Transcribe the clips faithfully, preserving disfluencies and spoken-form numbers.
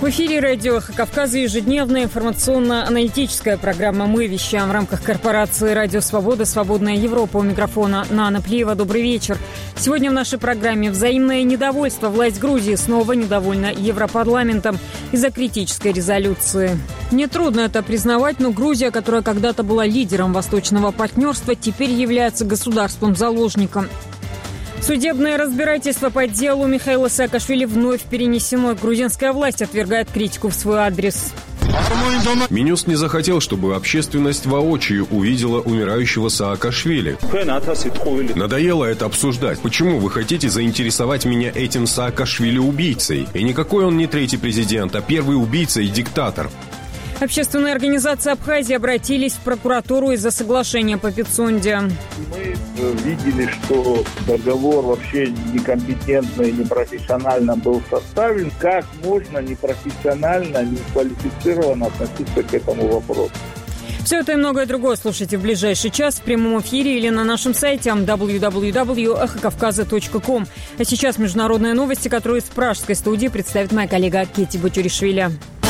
В эфире радио «Эхо Кавказа» ежедневная информационно-аналитическая программа. Мы вещаем в рамках корпорации «Радио Свобода. Свободная Европа». У микрофона Нана Плиева. Добрый вечер. Сегодня в нашей программе взаимное недовольство. Власть Грузии снова недовольна Европарламентом из-за критической резолюции. Нетрудно это признавать, но Грузия, которая когда-то была лидером восточного партнерства, теперь является государством-заложником. Судебное разбирательство по делу Михаила Саакашвили вновь перенесено. Грузинская власть отвергает критику в свой адрес. Минюст не захотел, чтобы общественность воочию увидела умирающего Саакашвили. Надоело это обсуждать. Почему вы хотите заинтересовать меня этим Саакашвили-убийцей? И никакой он не третий президент, а первый убийца и диктатор. Общественные организации Абхазии обратились в прокуратуру из-за соглашения по Пицунде. Мы видели, что договор вообще некомпетентно и непрофессионально был составлен. Как можно непрофессионально, неквалифицированно относиться к этому вопросу? Все это и многое другое слушайте в ближайший час в прямом эфире или на нашем сайте дабл ю дабл ю дабл ю точка эхо кавказа точка ком. А сейчас международные новости, которые из пражской студии представит моя коллега Кетти Бутюришвили.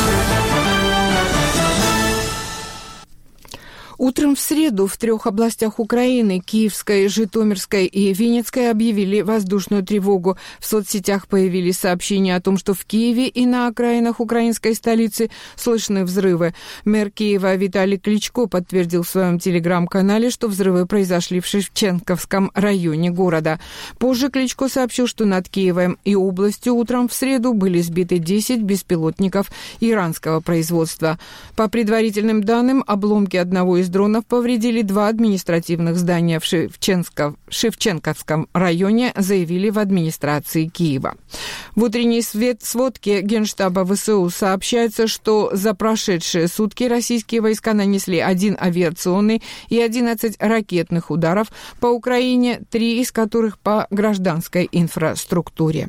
Утром в среду в трех областях Украины – Киевской, Житомирской и Винницкой – объявили воздушную тревогу. В соцсетях появились сообщения о том, что в Киеве и на окраинах украинской столицы слышны взрывы. Мэр Киева Виталий Кличко подтвердил в своем телеграм-канале, что взрывы произошли в Шевченковском районе города. Позже Кличко сообщил, что над Киевом и областью утром в среду были сбиты десять беспилотников иранского производства. По предварительным данным, обломки одного из дронов повредили два административных здания в Шевченков, Шевченковском районе, заявили в администрации Киева. В утренней сводке Генштаба ВСУ сообщается, что за прошедшие сутки российские войска нанесли один авиационный и одиннадцать ракетных ударов по Украине, три из которых по гражданской инфраструктуре.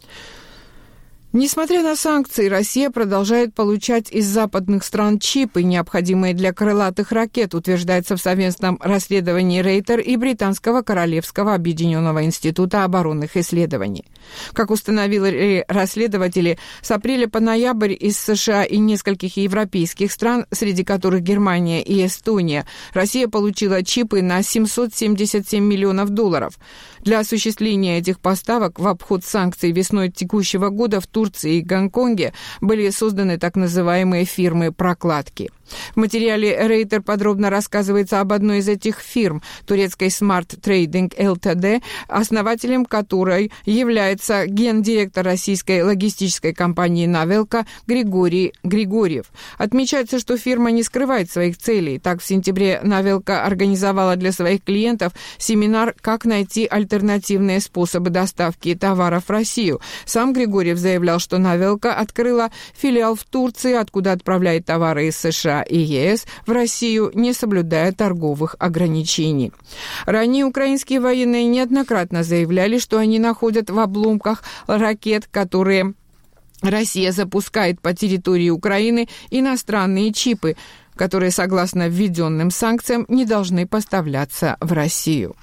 Несмотря на санкции, Россия продолжает получать из западных стран чипы, необходимые для крылатых ракет, утверждается в совместном расследовании Рейтер и Британского Королевского объединенного института оборонных исследований. Как установили расследователи, с апреля по ноябрь из США и нескольких европейских стран, среди которых Германия и Эстония, Россия получила чипы на семьсот семьдесят семь миллионов долларов. Для осуществления этих поставок в обход санкций весной текущего года в Турции и Гонконге были созданы так называемые фирмы-прокладки. В материале Рейтер подробно рассказывается об одной из этих фирм, турецкой Smart Trading Ltd, основателем которой является гендиректор российской логистической компании «Навелка» Григорий Григорьев. Отмечается, что фирма не скрывает своих целей. Так, в сентябре «Навелка» организовала для своих клиентов семинар «Как найти альтернативные способы доставки товаров в Россию». Сам Григорьев заявлял, что «Навелка» открыла филиал в Турции, откуда отправляет товары из США и ЕС в Россию, не соблюдая торговых ограничений. Ранее украинские военные неоднократно заявляли, что они находят в обломках ракет, которые Россия запускает по территории Украины, иностранные чипы, которые, согласно введенным санкциям, не должны поставляться в Россию.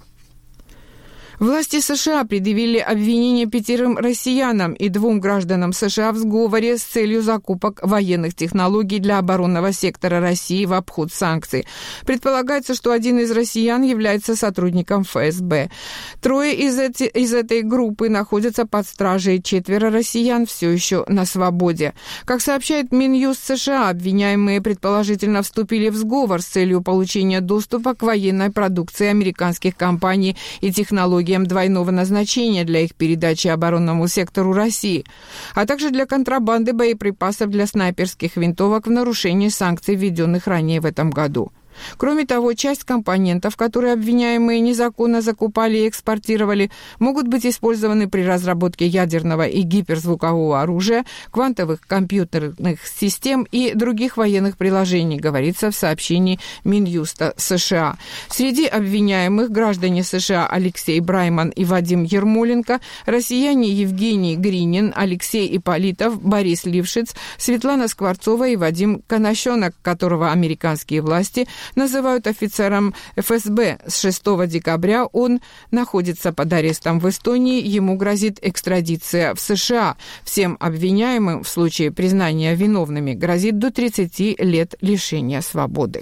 Власти США предъявили обвинение пятерым россиянам и двум гражданам США в сговоре с целью закупок военных технологий для оборонного сектора России в обход санкций. Предполагается, что один из россиян является сотрудником эф эс бэ. Трое из, эти, из этой группы находятся под стражей, четверо россиян все еще на свободе. Как сообщает Минюст США, обвиняемые предположительно вступили в сговор с целью получения доступа к военной продукции американских компаний и технологий двойного назначения для их передачи оборонному сектору России, а также для контрабанды боеприпасов для снайперских винтовок в нарушении санкций, введенных ранее в этом году. Кроме того, часть компонентов, которые обвиняемые незаконно закупали и экспортировали, могут быть использованы при разработке ядерного и гиперзвукового оружия, квантовых компьютерных систем и других военных приложений, говорится в сообщении Минюста США. Среди обвиняемых граждане США Алексей Брайман и Вадим Ермоленко, россияне Евгений Гринин, Алексей Ипполитов, Борис Лившиц, Светлана Скворцова и Вадим Конощенок, которого американские власти называют офицером эф эс бэ. С шестого декабря он находится под арестом в Эстонии, ему грозит экстрадиция в США. Всем обвиняемым в случае признания виновными грозит до тридцати лет лишения свободы.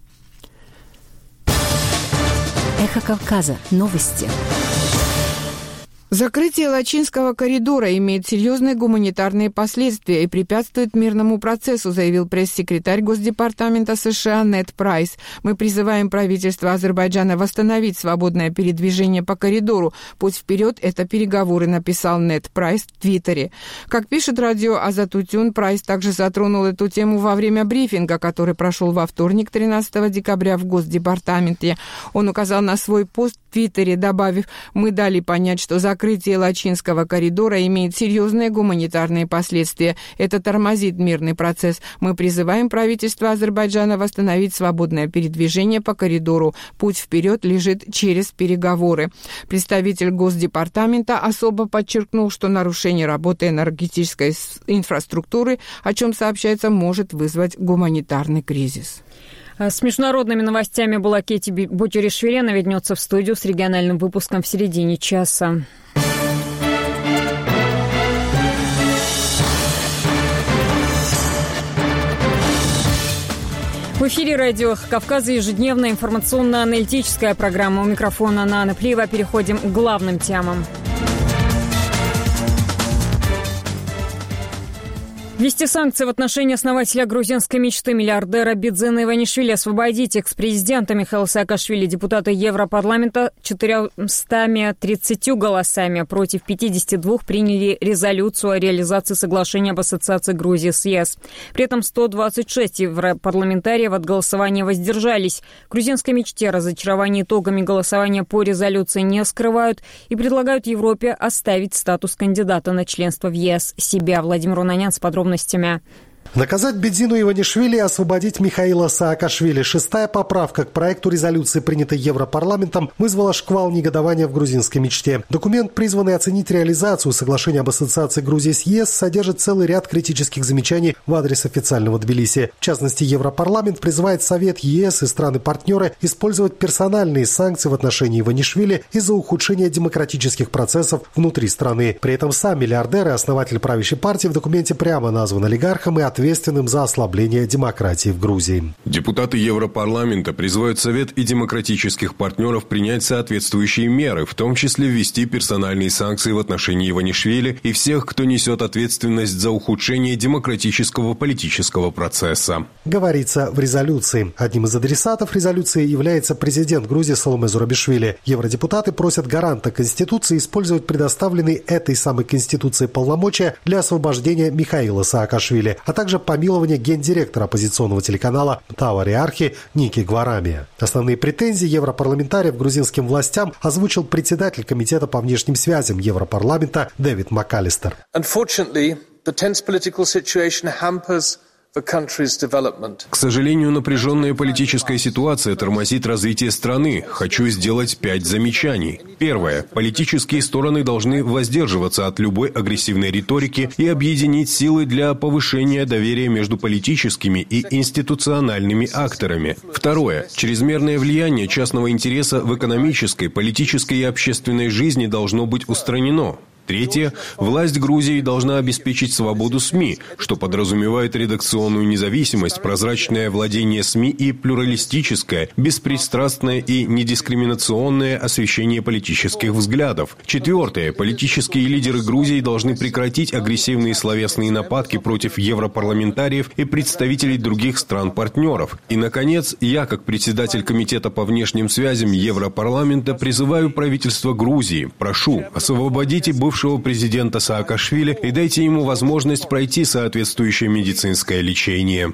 Эхо Кавказа. Новости. Закрытие Лачинского коридора имеет серьезные гуманитарные последствия и препятствует мирному процессу, заявил пресс-секретарь Госдепартамента США Нед Прайс. Мы призываем правительство Азербайджана восстановить свободное передвижение по коридору. Путь вперед – это переговоры, написал Нед Прайс в Твиттере. Как пишет радио Азатутюн, Прайс также затронул эту тему во время брифинга, который прошел во вторник, тринадцатого декабря в Госдепартаменте. Он указал на свой пост в Твиттере, добавив: «Мы дали понять, что закрытие Закрытие Лачинского коридора имеет серьезные гуманитарные последствия. Это тормозит мирный процесс. Мы призываем правительство Азербайджана восстановить свободное передвижение по коридору. Путь вперед лежит через переговоры». Представитель Госдепартамента особо подчеркнул, что нарушение работы энергетической инфраструктуры, о чем сообщается, может вызвать гуманитарный кризис. С международными новостями была Кетти Бутеришвили. Она вернется в студию с региональным выпуском в середине часа. В эфире радио Кавказа ежедневная информационно-аналитическая программа. У микрофона Нана Плиева. Переходим к главным темам. Ввести санкции в отношении основателя грузинской мечты миллиардера Бидзена Иванишвили, освободить экс-президента Михаила Саакашвили, депутаты Европарламента четырьмястами тридцатью голосами против пятидесяти двух приняли резолюцию о реализации соглашения об ассоциации Грузии с ЕС. При этом сто двадцать шесть европарламентариев от голосования воздержались. Грузинской мечте разочарование итогами голосования по резолюции не скрывают и предлагают Европе оставить статус кандидата на членство в ЕС себя. Владимир Унанян с подробностями. Наказать Бидзину Иванишвили и освободить Михаила Саакашвили. Шестая поправка к проекту резолюции, принятой Европарламентом, вызвала шквал негодования в грузинской мечте. Документ, призванный оценить реализацию соглашения об ассоциации Грузии с ЕС, содержит целый ряд критических замечаний в адрес официального Тбилиси. В частности, Европарламент призывает Совет ЕС и страны-партнеры использовать персональные санкции в отношении Иванишвили из-за ухудшения демократических процессов внутри страны. При этом сам миллиардер и основатель правящей партии в документе прямо назван олигархом и ответственным ответственным за ослабление демократии в Грузии. Депутаты Европарламента призывают Совет и демократических партнеров принять соответствующие меры, в том числе ввести персональные санкции в отношении Иванишвили и всех, кто несет ответственность за ухудшение демократического политического процесса. Говорится в резолюции. Одним из адресатов резолюции является президент Грузии Саломе Зурабишвили. Евродепутаты просят гаранта Конституции использовать предоставленные этой самой Конституцией полномочия для освобождения Михаила Саакашвили, а также помилование гендиректора оппозиционного телеканала Тавариархи Ники Гварамия. Основные претензии европарламентариев грузинским властям озвучил председатель Комитета по внешним связям Европарламента Дэвид МакАлистер. К сожалению, напряженная политическая ситуация тормозит развитие страны. Хочу сделать пять замечаний. Первое. Политические стороны должны воздерживаться от любой агрессивной риторики и объединить силы для повышения доверия между политическими и институциональными акторами. Второе. Чрезмерное влияние частного интереса в экономической, политической и общественной жизни должно быть устранено. Третье. Власть Грузии должна обеспечить свободу СМИ, что подразумевает редакционную независимость, прозрачное владение СМИ и плюралистическое, беспристрастное и недискриминационное освещение политических взглядов. Четвертое. Политические лидеры Грузии должны прекратить агрессивные словесные нападки против европарламентариев и представителей других стран-партнеров. И, наконец, я, как председатель Комитета по внешним связям Европарламента, призываю правительство Грузии, прошу, освободите бывшего бывшего президента Саакашвили и дайте ему возможность пройти соответствующее медицинское лечение.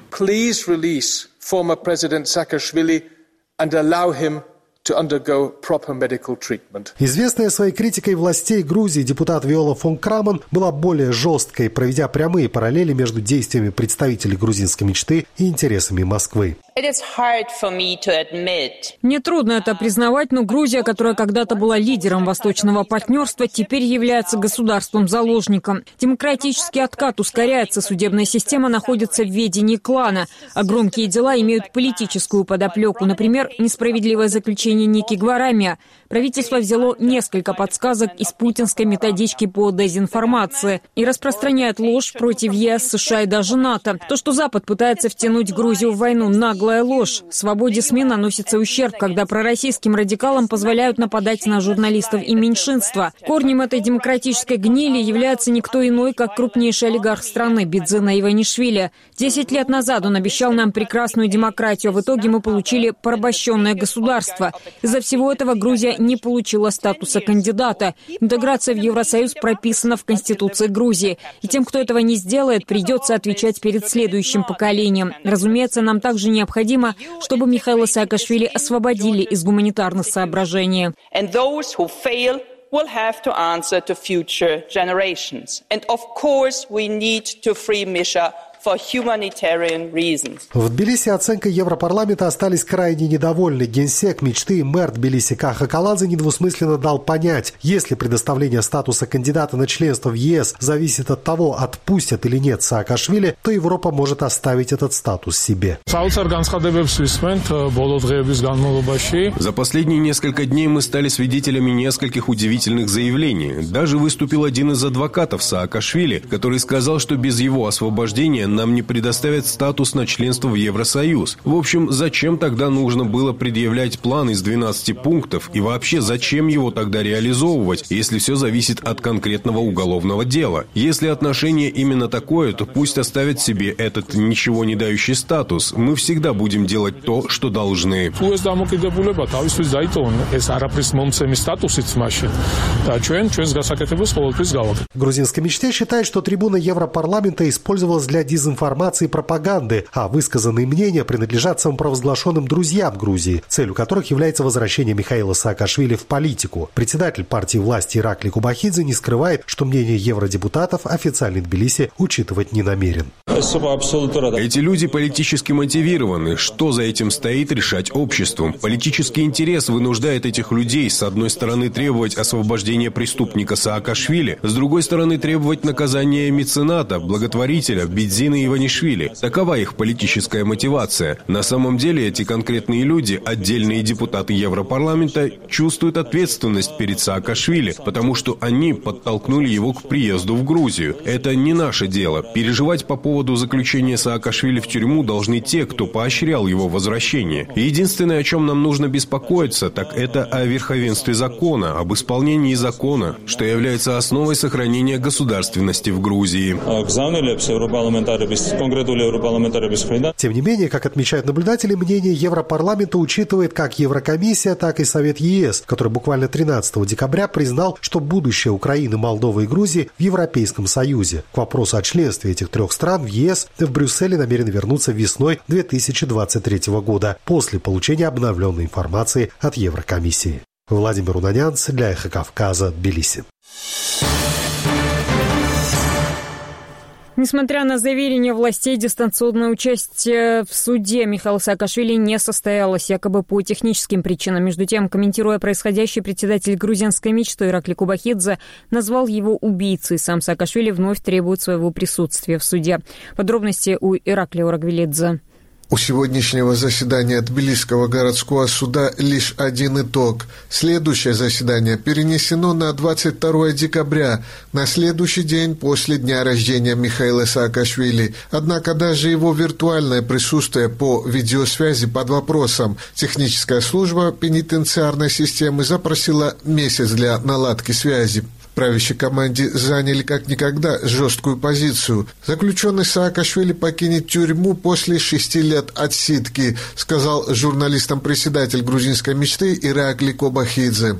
Известная своей критикой властей Грузии депутат Виола фон Крамон была более жесткой, проведя прямые параллели между действиями представителей грузинской мечты и интересами Москвы. Мне трудно это признавать, но Грузия, которая когда-то была лидером восточного партнерства, теперь является государством-заложником. Демократический откат ускоряется, судебная система находится в ведении клана, а громкие дела имеют политическую подоплеку. Например, несправедливое заключение Ники Гварамия. Правительство взяло несколько подсказок из путинской методички по дезинформации и распространяет ложь против ЕС, США и даже НАТО. То, что Запад пытается втянуть Грузию в войну, наглая ложь. Свободе СМИ наносится ущерб, когда пророссийским радикалам позволяют нападать на журналистов и меньшинства. Корнем этой демократической гнили является никто иной, как крупнейший олигарх страны Бидзина Иванишвили. Десять лет назад он обещал нам прекрасную демократию, а в итоге мы получили порабощенное государство. Из-за всего этого Грузия не получила статуса кандидата. Интеграция в Евросоюз прописана в Конституции Грузии. И тем, кто этого не сделает, придется отвечать перед следующим поколением. Разумеется, нам также необходимо, чтобы Михаила Саакашвили освободили из гуманитарных соображений. Will have to answer to future generations. And of course we need to free Misha for humanitarian reasons. В Тбилиси оценкой Европарламента остались крайне недовольны. Генсек мечты и мэр Тбилиси Каха Каладзе недвусмысленно дал понять, если предоставление статуса кандидата на членство в ЕС зависит от того, отпустят или нет Саакашвили, то Европа может оставить этот статус себе. За последние несколько дней мы стали свидетелями нескольких удивительных заявлений. Даже выступил один из адвокатов Саакашвили, который сказал, что без его освобождения нам не предоставят статус на членство в Евросоюз. В общем, зачем тогда нужно было предъявлять план из двенадцати пунктов и вообще зачем его тогда реализовывать, если все зависит от конкретного уголовного дела? Если отношение именно такое, то пусть оставят себе этот ничего не дающий статус. Мы всегда будем делать то, что должны. Грузинская мечта считает, что трибуна Европарламента использовалась для дезинформации информации и пропаганды, а высказанные мнения принадлежат самопровозглашенным друзьям Грузии, целью которых является возвращение Михаила Саакашвили в политику. Председатель партии власти Иракли Кубахидзе не скрывает, что мнение евродепутатов официальный Тбилиси учитывать не намерен. Эти люди политически мотивированы. Что за этим стоит, решать обществом. Политический интерес вынуждает этих людей, с одной стороны, требовать освобождения преступника Саакашвили, с другой стороны, требовать наказания мецената, благотворителя Бидзина Иванишвили. Такова их политическая мотивация. На самом деле эти конкретные люди, отдельные депутаты Европарламента, чувствуют ответственность перед Саакашвили, потому что они подтолкнули его к приезду в Грузию. Это не наше дело. Переживать по поводу заключения Саакашвили в тюрьму должны те, кто поощрял его возвращение. И единственное, о чем нам нужно беспокоиться, так это о верховенстве закона, об исполнении закона, что является основой сохранения государственности в Грузии. Тем не менее, как отмечают наблюдатели, мнение Европарламента учитывает как Еврокомиссия, так и Совет ЕС, который буквально тринадцатого декабря признал, что будущее Украины, Молдовы и Грузии в Европейском Союзе. К вопросу о членстве этих трех стран в ЕС в Брюсселе намерены вернуться весной две тысячи двадцать третьего года, после получения обновленной информации от Еврокомиссии. Владимир Унанянц для Эхо Кавказа, Тбилиси. Несмотря на заверения властей, дистанционное участие в суде Михаила Саакашвили не состоялось, якобы по техническим причинам. Между тем, комментируя происходящее, председатель грузинской мечты Иракли Кубахидзе назвал его убийцей. Сам Саакашвили вновь требует своего присутствия в суде. Подробности у Иракли Орагвилидзе. У сегодняшнего заседания Тбилисского городского суда лишь один итог. Следующее заседание перенесено на двадцать второе декабря, на следующий день после дня рождения Михаила Саакашвили. Однако даже его виртуальное присутствие по видеосвязи под вопросом. Техническая служба пенитенциарной системы запросила месяц для наладки связи. Правящей команде заняли как никогда жесткую позицию. Заключенный Саакашвили покинет тюрьму после шести лет отсидки, сказал журналистам председатель грузинской мечты Иракли Кубахидзе.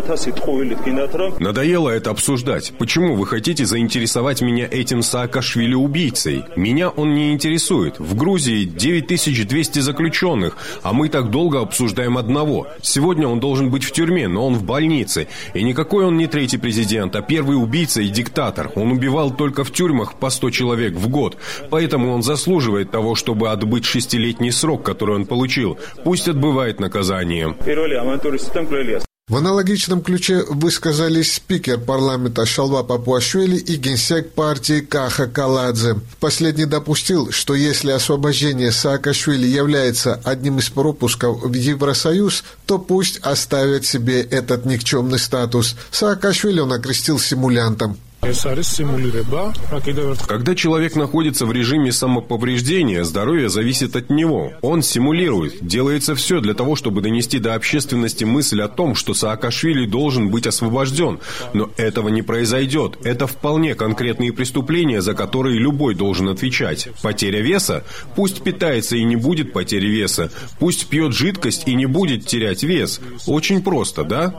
Надоело это обсуждать. Почему вы хотите заинтересовать меня этим Саакашвили-убийцей? Меня он не интересует. В Грузии девять тысяч двести заключенных, а мы так долго обсуждаем одного. Сегодня он должен быть в тюрьме, но он в больнице. И никакой он не третий президент президент, а первый убийца и диктатор. Он убивал только в тюрьмах по сто человек в год. Поэтому он заслуживает того, чтобы отбыть шестилетний срок, который он получил. Пусть отбывает наказание. В аналогичном ключе высказались спикер парламента Шалва Папуашвили и генсек партии Каха Каладзе. Последний допустил, что если освобождение Саакашвили является одним из пропусков в Евросоюз, то пусть оставят себе этот никчемный статус. Саакашвили он окрестил симулянтом. Когда человек находится в режиме самоповреждения, здоровье зависит от него. Он симулирует. Делается все для того, чтобы донести до общественности мысль о том, что Саакашвили должен быть освобожден. Но этого не произойдет. Это вполне конкретные преступления, за которые любой должен отвечать. Потеря веса? Пусть питается и не будет потери веса. Пусть пьет жидкость и не будет терять вес. Очень просто, да?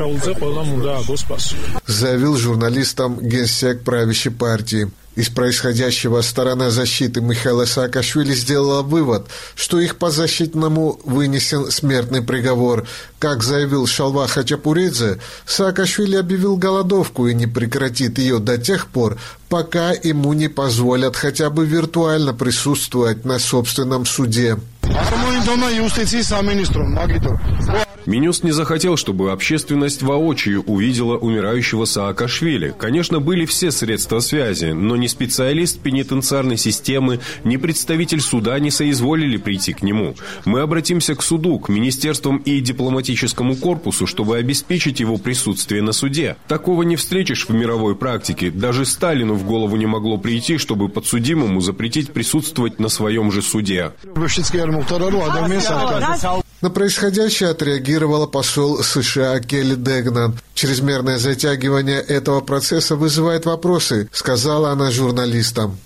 Заявил журналистам генсек правящей партии. Из происходящего сторона защиты Михаила Саакашвили сделала вывод, что их подзащитному вынесен смертный приговор. Как заявил Шалва Хачапуридзе, Саакашвили объявил голодовку и не прекратит ее до тех пор, пока ему не позволят хотя бы виртуально присутствовать на собственном суде. Минюст не захотел, чтобы общественность воочию увидела умирающего Саакашвили. Конечно, были все средства связи, но ни специалист пенитенциарной системы, ни представитель суда не соизволили прийти к нему. Мы обратимся к суду, к министерствам и дипломатическому корпусу, чтобы обеспечить его присутствие на суде. Такого не встретишь в мировой практике. Даже Сталину в голову не могло прийти, чтобы подсудимому запретить присутствовать на своем же суде. На происходящее отреагировала посол США Келли Дегнан. Чрезмерное затягивание этого процесса вызывает вопросы, сказала она журналистам.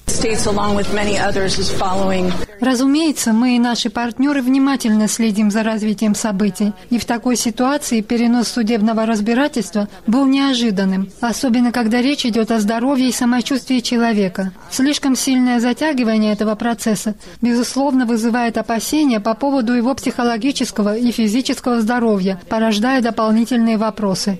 Разумеется, мы и наши партнеры внимательно следим за развитием событий. И в такой ситуации перенос судебного разбирательства был неожиданным, особенно когда речь идет о здоровье и самочувствии человека. Слишком сильное затягивание этого процесса, безусловно, вызывает опасения по поводу его психологического и физического здоровья, порождая дополнительные вопросы.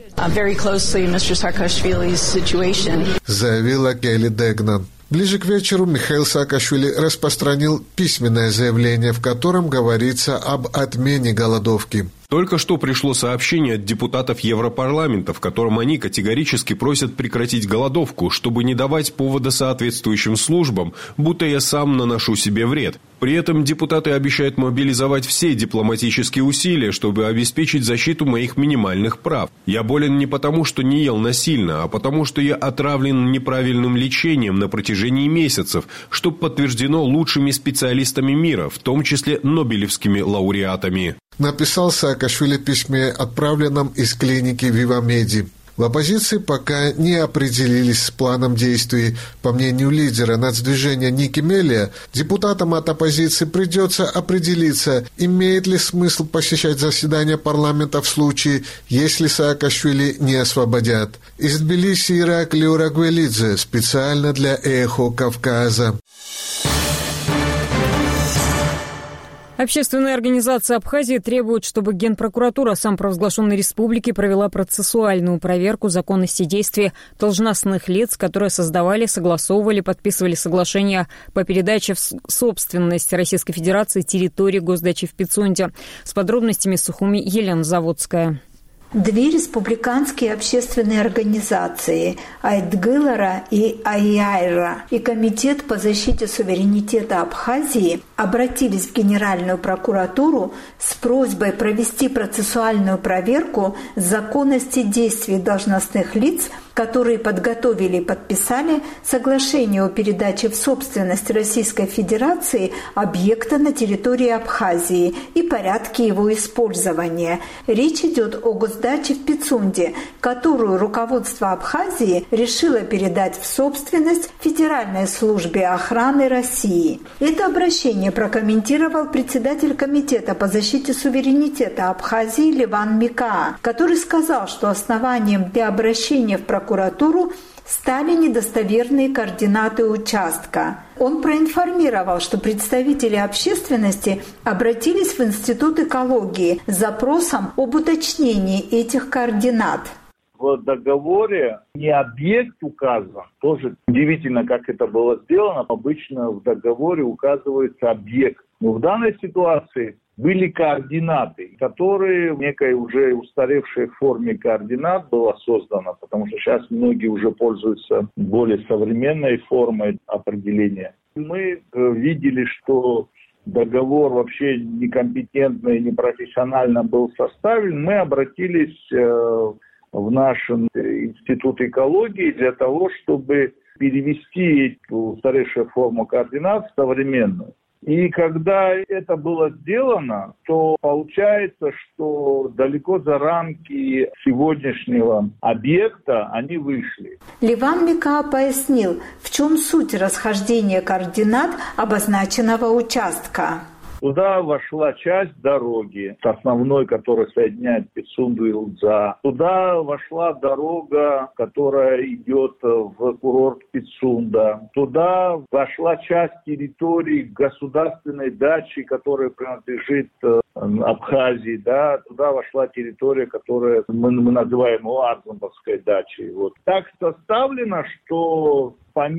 Заявила Келли Дегнан. Ближе к вечеру Михаил Саакашвили распространил письменное заявление, в котором говорится об отмене голодовки. Только что пришло сообщение от депутатов Европарламента, в котором они категорически просят прекратить голодовку, чтобы не давать повода соответствующим службам, будто я сам наношу себе вред. При этом депутаты обещают мобилизовать все дипломатические усилия, чтобы обеспечить защиту моих минимальных прав. Я болен не потому, что не ел насильно, а потому, что я отравлен неправильным лечением на протяжении месяцев, что подтверждено лучшими специалистами мира, в том числе нобелевскими лауреатами. Написал Саакашвили в письме, отправленном из клиники Вивамеди. В оппозиции пока не определились с планом действий. По мнению лидера нацдвижения Ники Мелия, депутатам от оппозиции придется определиться, имеет ли смысл посещать заседания парламента в случае, если Саакашвили не освободят. Из Тбилиси Ираклий Урагвелидзе, специально для «Эхо Кавказа». Общественная организация Абхазии требует, чтобы Генпрокуратура самопровозглашенной республики провела процессуальную проверку законности действий должностных лиц, которые создавали, согласовывали, подписывали соглашения по передаче в собственность Российской Федерации территории госдачи в Пицунде. С подробностями Сухуми Елена Заводская. Две республиканские общественные организации Айтгылара и Айайра и Комитет по защите суверенитета Абхазии обратились в Генеральную прокуратуру с просьбой провести процессуальную проверку законности действий должностных лиц, которые подготовили и подписали соглашение о передаче в собственность Российской Федерации объекта на территории Абхазии и порядке его использования. Речь идет о госдаче в Пицунде, которую руководство Абхазии решило передать в собственность Федеральной службе охраны России. Это обращение прокомментировал председатель Комитета по защите суверенитета Абхазии Леван Микаа, который сказал, что основанием для обращения в прокуратуру стали недостоверные координаты участка. Он проинформировал, что представители общественности обратились в Институт экологии с запросом об уточнении этих координат. в договоре не объект указан. Тоже удивительно, как это было сделано. Обычно в договоре указывается объект. Но в данной ситуации были координаты, которые в некой уже устаревшей форме координат было создано, потому что сейчас многие уже пользуются более современной формой определения. Мы видели, что договор вообще некомпетентно и непрофессионально был составлен. Мы обратились в наш институт экологии для того, чтобы перевести эту устаревшую форму координат в современную. И когда это было сделано, то получается, что далеко за рамки сегодняшнего объекта они вышли. Ливан Мика пояснил, в чем суть расхождения координат обозначенного участка. Туда вошла часть дороги, основной, которая соединяет Пицунду и Лудза. Туда вошла дорога, которая идет в курорт Пицунда. Туда вошла часть территории государственной дачи, которая принадлежит Абхазии. Да? Туда вошла территория, которая мы, мы называем Арзамасской дачей. Вот. Так составлено, что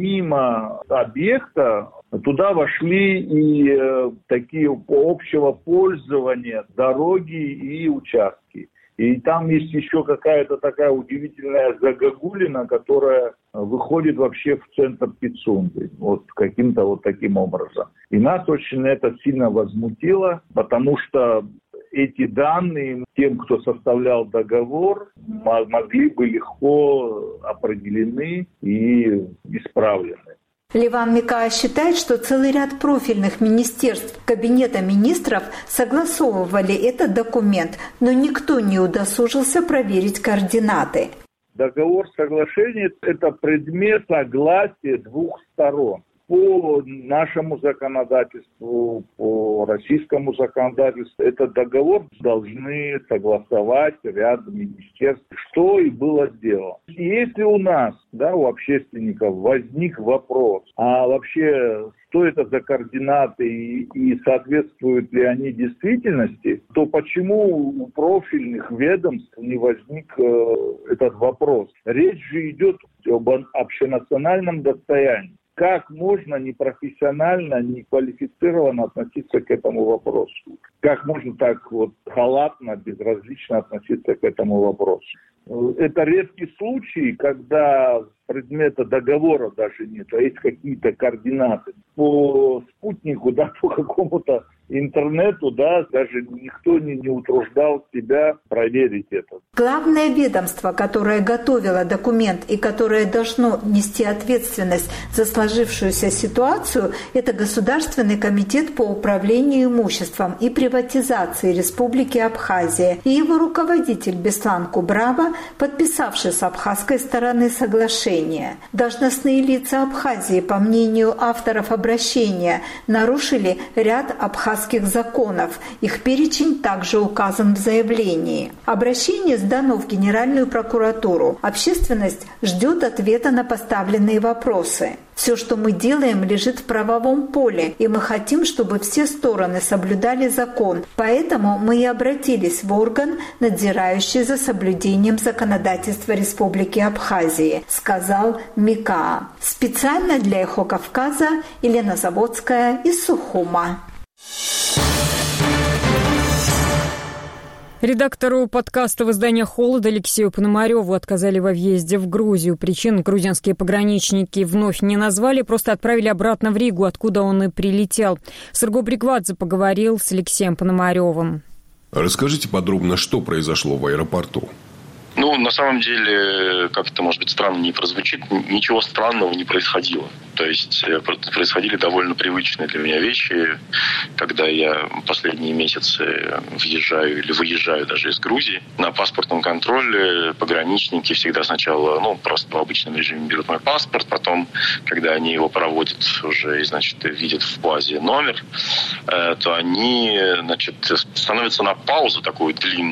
помимо объекта туда вошли и э, такие общего пользования дороги и участки. И там есть еще какая-то такая удивительная загогулина, которая выходит вообще в центр Пицунды. Вот каким-то вот таким образом. И нас очень это сильно возмутило, потому что эти данные тем, кто составлял договор, могли бы легко определены и исправлены. Ливан Мика считает, что целый ряд профильных министерств Кабинета министров согласовывали этот документ, но никто не удосужился проверить координаты. Договор соглашения – это предмет согласия двух сторон. По нашему законодательству, по российскому законодательству, этот договор должны согласовать ряд министерств, что и было сделано. И если у нас, да, у общественников возник вопрос, а вообще что это за координаты и, и соответствуют ли они действительности, то почему у профильных ведомств не возник э, этот вопрос? Речь же идет об общенациональном достоянии. Как можно непрофессионально, неквалифицированно относиться к этому вопросу? Как можно так вот халатно, безразлично относиться к этому вопросу? Это редкий случай, когда предмета договора даже нет, а есть какие-то координаты. По спутнику, да, по какому-то интернету, да, даже никто не, не утруждал себя проверить это. Главное ведомство, которое готовило документ и которое должно нести ответственность за сложившуюся ситуацию, это Государственный комитет по управлению имуществом и приватизации Республики Абхазия и его руководитель Беслан Кубрава, подписавший с абхазской стороны соглашение. Должностные лица Абхазии, по мнению авторов обращения, нарушили ряд абхазских законов. Их перечень также указан в заявлении. Обращение сдано в Генеральную прокуратуру. Общественность ждет ответа на поставленные вопросы. Все, что мы делаем, лежит в правовом поле, и мы хотим, чтобы все стороны соблюдали закон. Поэтому мы и обратились в орган, надзирающий за соблюдением законодательства Республики Абхазии, сказал Мика. Специально для «Эхо Кавказа» Елена Заводская из Сухума. Редактору подкаста в издании «Холод» Алексею Пономареву отказали во въезде в Грузию. Причин грузинские пограничники вновь не назвали, просто отправили обратно в Ригу, откуда он и прилетел. Сырго Бриквадзе поговорил с Алексеем Пономаревым. Расскажите подробно, что произошло в аэропорту. Ну, на самом деле, как это, может быть, странно не прозвучит, ничего странного не происходило. То есть происходили довольно привычные для меня вещи, когда я последние месяцы въезжаю или выезжаю даже из Грузии. На паспортном контроле пограничники всегда сначала, ну, просто в обычном режиме берут мой паспорт, потом, когда они его проводят уже и, значит, видят в базе номер, то они, значит, становятся на паузу такую длинную,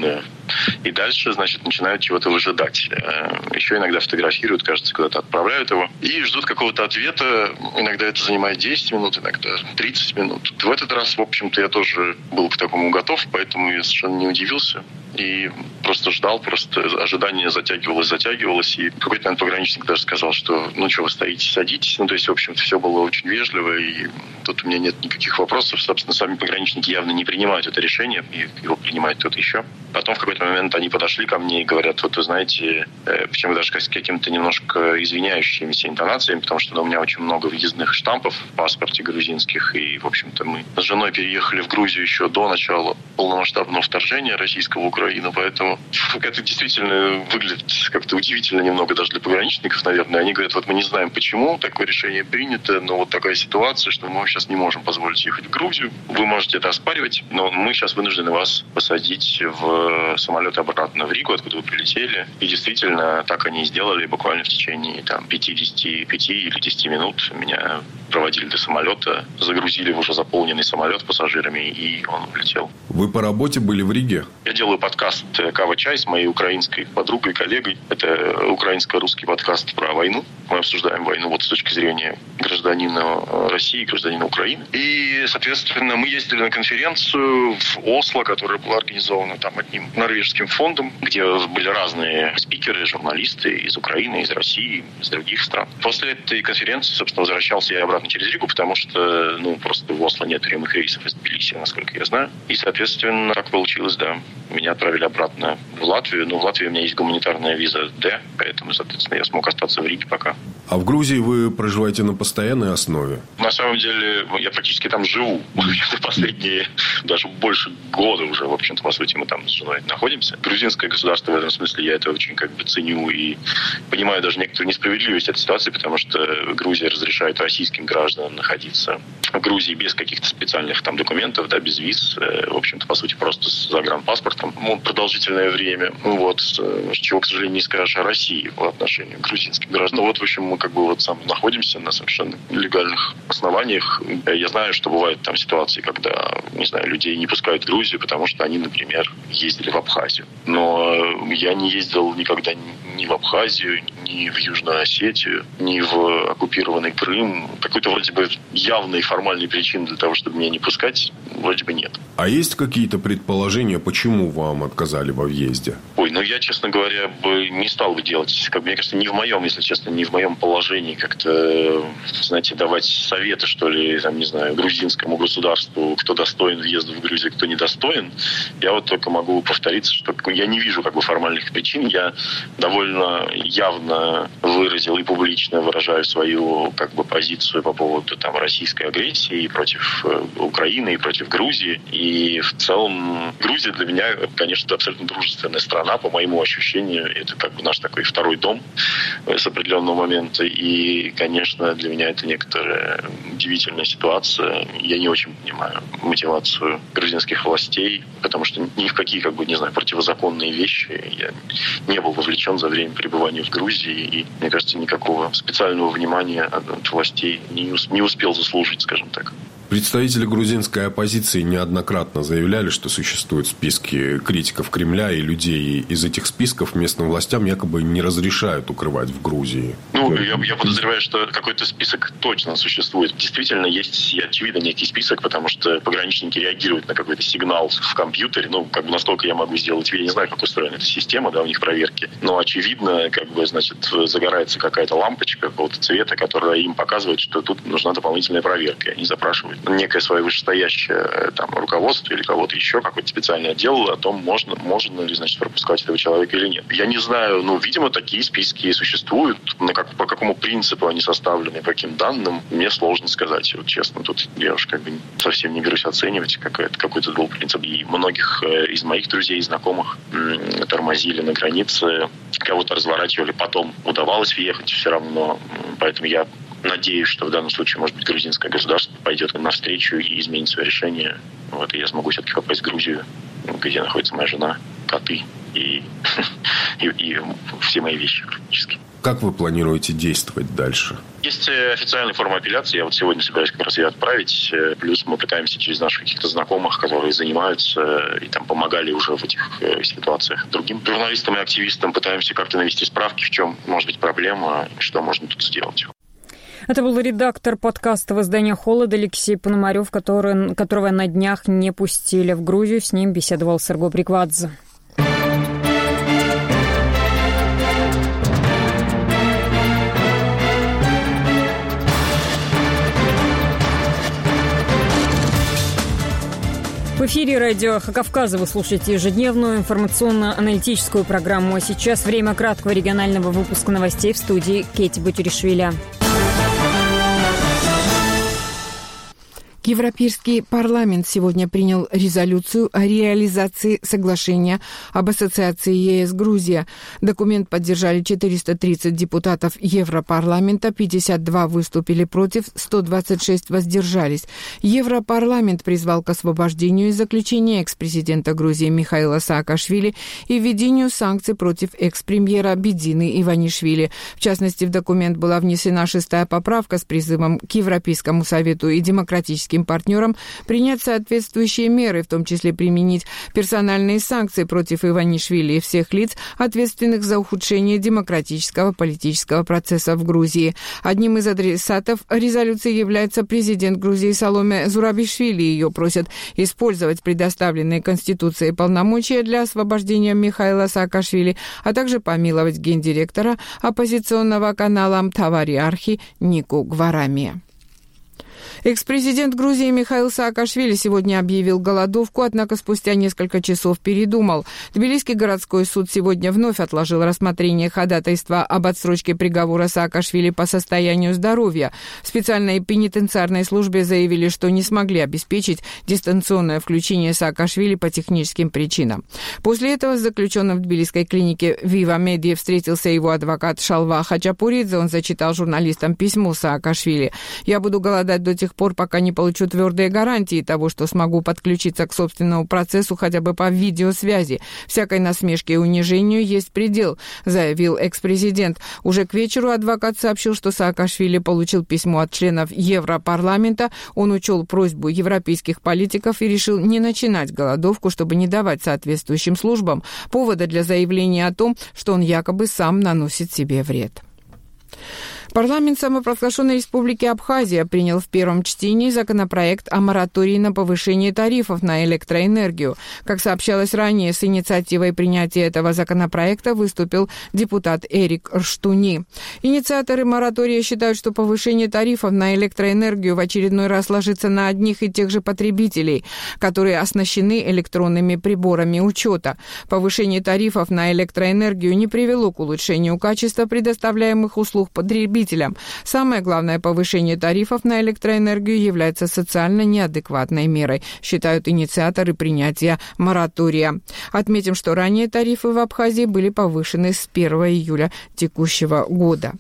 И дальше, значит, начинают чего-то выжидать. Еще иногда фотографируют, кажется, куда-то отправляют его. И ждут какого-то ответа. Иногда это занимает десять минут, иногда тридцать минут. В этот раз, в общем-то, я тоже был к такому готов, поэтому я совершенно не удивился. И просто ждал, просто ожидание затягивалось, затягивалось. И в какой-то момент пограничник даже сказал, что ну что, вы стоите, садитесь. Ну, то есть, в общем-то, все было очень вежливо. И тут у меня нет никаких вопросов. Собственно, сами пограничники явно не принимают это решение. И его принимает кто-то еще. Потом в какой-то момент они подошли ко мне и говорят, вот вы знаете, причем даже с какими-то немножко извиняющимися интонациями, потому что ну, у меня очень много въездных штампов в паспорте грузинских. И, в общем-то, мы с женой переехали в Грузию еще до начала полномасштабного вторжения российского в Украину, поэтому это действительно выглядит как-то удивительно немного даже для пограничников, наверное. Они говорят, вот мы не знаем, почему такое решение принято, но вот такая ситуация, что мы сейчас не можем позволить ехать в Грузию. Вы можете это оспаривать, но мы сейчас вынуждены вас посадить в самолет обратно в Ригу, откуда вы прилетели. И действительно, так они и сделали. Буквально в течение там, пятьдесят пять или десять минут меня проводили до самолета, загрузили в уже заполненный самолет пассажирами, и он улетел. Вы по работе были в Риге? Я делаю подкаст «Кава Чай» с моей украинской подругой, коллегой. Это украинско-русский подкаст про войну. Мы обсуждаем войну вот с точки зрения гражданина России, гражданина Украины. И, соответственно, мы ездили на конференцию в Осло, которая была организована там одним норвежским фондом, где были разные спикеры, журналисты из Украины, из России, из других стран. После этой конференции, собственно, возвращался я обратно через Ригу, потому что, ну, просто в Осло нет прямых рейсов из Тбилиси, насколько я знаю. И, соответственно, так получилось, да. Меня отправили обратно в Латвию. Но в Латвии у меня есть гуманитарная виза Д, поэтому, соответственно, я смог остаться в Риге пока. А в Грузии вы проживаете на постоянной основе? На самом деле, я практически там живу. Последние даже больше года уже, в общем-то, по сути, мы там с женой находимся. Грузинское государство в этом смысле, я это очень как бы ценю и понимаю даже некоторую несправедливость этой ситуации, потому что Грузия разрешает российским гражданам находиться в Грузии без каких-то специальных там документов, да, без виз, в общем-то, по сути, просто с загранпаспортом ну, продолжительное время. Вот, чего, к сожалению, не скажешь о России по отношению к грузинским гражданам. Вот, в общем, мы как бы вот сам находимся на совершенно легальных основаниях. Я знаю, что бывают там ситуации, когда, не знаю, людей не пускают в Грузию, потому что они, например, ездили в Абхазию. Но я не ездил никогда ни в Абхазию, ни в Южную Осетию, ни в оккупированный Крым. Какой-то вроде бы явной формальной причины для того, чтобы меня не пускать, вроде бы нет. А есть какие-то предположения, почему вам отказали во въезде? Ой, ну я, честно говоря, бы не стал бы делать. Как, мне кажется, не в моем, если честно, не в моем положении как-то, знаете, давать советы, что ли, там, не знаю, грузинскому государству, кто достоин въезда в Грузию, кто недостоин. Я вот только могу повториться, что я не вижу как бы формальных причин. Я довольно явно выразил и публично выражаю свою как бы позицию по поводу там российской агрессии против Украины и против Грузии. И в целом Грузия для меня, конечно, абсолютно дружественная страна, по моему ощущению. Это как бы наш такой второй дом с определенного момента. И, конечно, для меня это некоторая удивительная ситуация. Я не очень понимаю мотивацию грузинских властей, потому что ни в какие, как бы, не знаю, противозаконные вещи я не был вовлечен за время пребывания в Грузии. И, мне кажется, никакого специального внимания от властей не, не успел заслужить, скажем так. Представители грузинской оппозиции неоднократно заявляли, что существуют списки критиков Кремля, и людей из этих списков местным властям якобы не разрешают укрывать в Грузии. Ну, я, я подозреваю, что какой-то список точно существует. Действительно, есть, очевидно, некий список, потому что пограничники реагируют на какой-то сигнал в компьютере. Ну, как бы настолько я могу сделать, я не знаю, как устроена эта система, да, у них проверки. Но, очевидно, как бы, значит, загорается какая-то лампочка какого-то цвета, которая им показывает, что тут нужна дополнительная проверка. Они запрашивают некое свое вышестоящее там руководство или кого-то еще, какой-то специальный отдел о том, можно, можно ли, значит, пропускать этого человека или нет. Я не знаю, ну, видимо, такие списки существуют. На как, по какому принципу они составлены, по каким данным, мне сложно сказать. Вот честно, тут я уж как бы совсем не берусь оценивать, какой-то, какой-то был принцип. И многих из моих друзей и знакомых тормозили на границе, кого-то разворачивали, потом удавалось въехать все равно. Поэтому я надеюсь, что в данном случае, может быть, грузинское государство пойдет навстречу и изменит свое решение. Вот, и я смогу все-таки попасть в Грузию, где находится моя жена, коты и, и, и все мои вещи практически. Как вы планируете действовать дальше? Есть официальная форма апелляции. Я вот сегодня собираюсь как раз ее отправить. Плюс мы пытаемся через наших каких-то знакомых, которые занимаются и там помогали уже в этих ситуациях другим журналистам и активистам, пытаемся как-то навести справки, в чем может быть проблема, что можно тут сделать. Это был редактор подкаста в издании «Холод» Алексей Пономарев, который, которого на днях не пустили в Грузию. С ним беседовал Серго Приквадзе. В эфире радио «Эхо Кавказа» вы слушаете ежедневную информационно-аналитическую программу. А сейчас время краткого регионального выпуска новостей в студии Кейти Бутюришвили. Европейский парламент сегодня принял резолюцию о реализации соглашения об ассоциации ЕС Грузия. Документ поддержали четыреста тридцать депутатов Европарламента, пятьдесят два выступили против, сто двадцать шесть воздержались. Европарламент призвал к освобождению и заключению экс-президента Грузии Михаила Саакашвили и введению санкций против экс-премьера Бидзины Иванишвили. В частности, в документ была внесена шестая поправка с призывом к Европейскому совету и демократическим партнерам принять соответствующие меры, в том числе применить персональные санкции против Иванишвили и всех лиц, ответственных за ухудшение демократического политического процесса в Грузии. Одним из адресатов резолюции является президент Грузии Саломе Зурабишвили. Ее просят использовать предоставленные Конституцией полномочия для освобождения Михаила Саакашвили, а также помиловать гендиректора оппозиционного канала Мтавари Архи Нику Гварамия. Экс-президент Грузии Михаил Саакашвили сегодня объявил голодовку, однако спустя несколько часов передумал. Тбилисский городской суд сегодня вновь отложил рассмотрение ходатайства об отсрочке приговора Саакашвили по состоянию здоровья. В специальной пенитенциарной службе заявили, что не смогли обеспечить дистанционное включение Саакашвили по техническим причинам. После этого с заключенным в тбилисской клинике Вива Меди встретился его адвокат Шалва Хачапуридзе. Он зачитал журналистам письмо Саакашвили. «Я буду голодать до тех пор, пока не получу твердые гарантии того, что смогу подключиться к собственному процессу хотя бы по видеосвязи. Всякой насмешке и унижению есть предел», заявил экс-президент. Уже к вечеру адвокат сообщил, что Саакашвили получил письмо от членов Европарламента. Он учел просьбу европейских политиков и решил не начинать голодовку, чтобы не давать соответствующим службам повода для заявления о том, что он якобы сам наносит себе вред. Парламент самопровозглашенной республики Абхазия принял в первом чтении законопроект о моратории на повышение тарифов на электроэнергию. Как сообщалось ранее, с инициативой принятия этого законопроекта выступил депутат Эрик Рштуни. Инициаторы моратория считают, что повышение тарифов на электроэнергию в очередной раз ложится на одних и тех же потребителей, которые оснащены электронными приборами учета. Повышение тарифов на электроэнергию не привело к улучшению качества предоставляемых услуг потребителям. Самое главное, повышение тарифов на электроэнергию является социально неадекватной мерой, считают инициаторы принятия моратория. Отметим, что ранее тарифы в Абхазии были повышены с первого июля текущего года.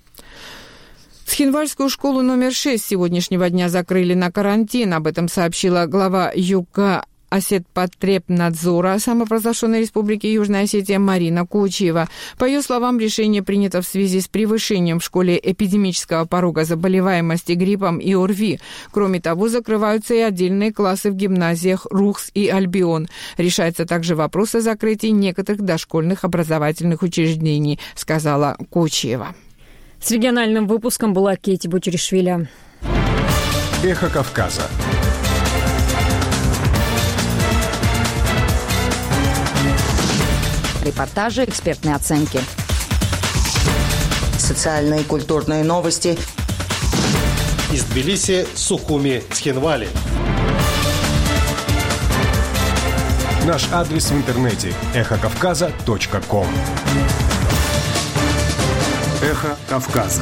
Цхинвальскую школу номер шесть с сегодняшнего дня закрыли на карантин. Об этом сообщила глава ЮК Осетпотребнадзора самопровозглашенной республики Южная Осетия Марина Кучиева. По ее словам, решение принято в связи с превышением в школе эпидемического порога заболеваемости гриппом и ОРВИ. Кроме того, закрываются и отдельные классы в гимназиях РУХС и Альбион. Решается также вопрос о закрытии некоторых дошкольных образовательных учреждений, сказала Кучиева. С региональным выпуском была Кейти Бутюришвили. Эхо Кавказа. Репортажи, экспертные оценки. Социальные и культурные новости. Из Тбилиси, Сухуми, Цхинвали. Наш адрес в интернете – эхо кавказа точка ком. Эхо Кавказа.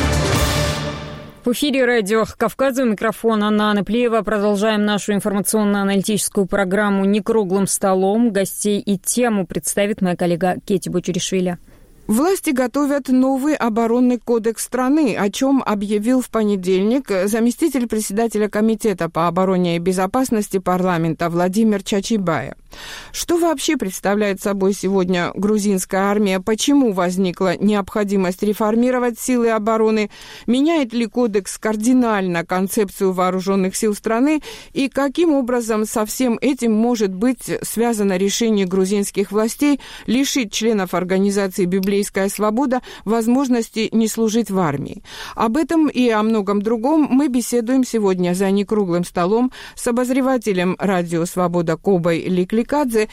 В эфире радио «Кавказа», у микрофона Анна Плиева. Продолжаем нашу информационно-аналитическую программу «Не круглым столом». Гостей и тему представит моя коллега Кейти Бутюришвили. Власти готовят новый оборонный кодекс страны, о чем объявил в понедельник заместитель председателя Комитета по обороне и безопасности парламента Владимир Чачибая. Что вообще представляет собой сегодня грузинская армия? Почему возникла необходимость реформировать силы обороны? Меняет ли кодекс кардинально концепцию вооруженных сил страны? И каким образом со всем этим может быть связано решение грузинских властей лишить членов организации «Библейская свобода» возможности не служить в армии? Об этом и о многом другом мы беседуем сегодня за некруглым столом с обозревателем радио «Свобода» Кобой Ликликадзе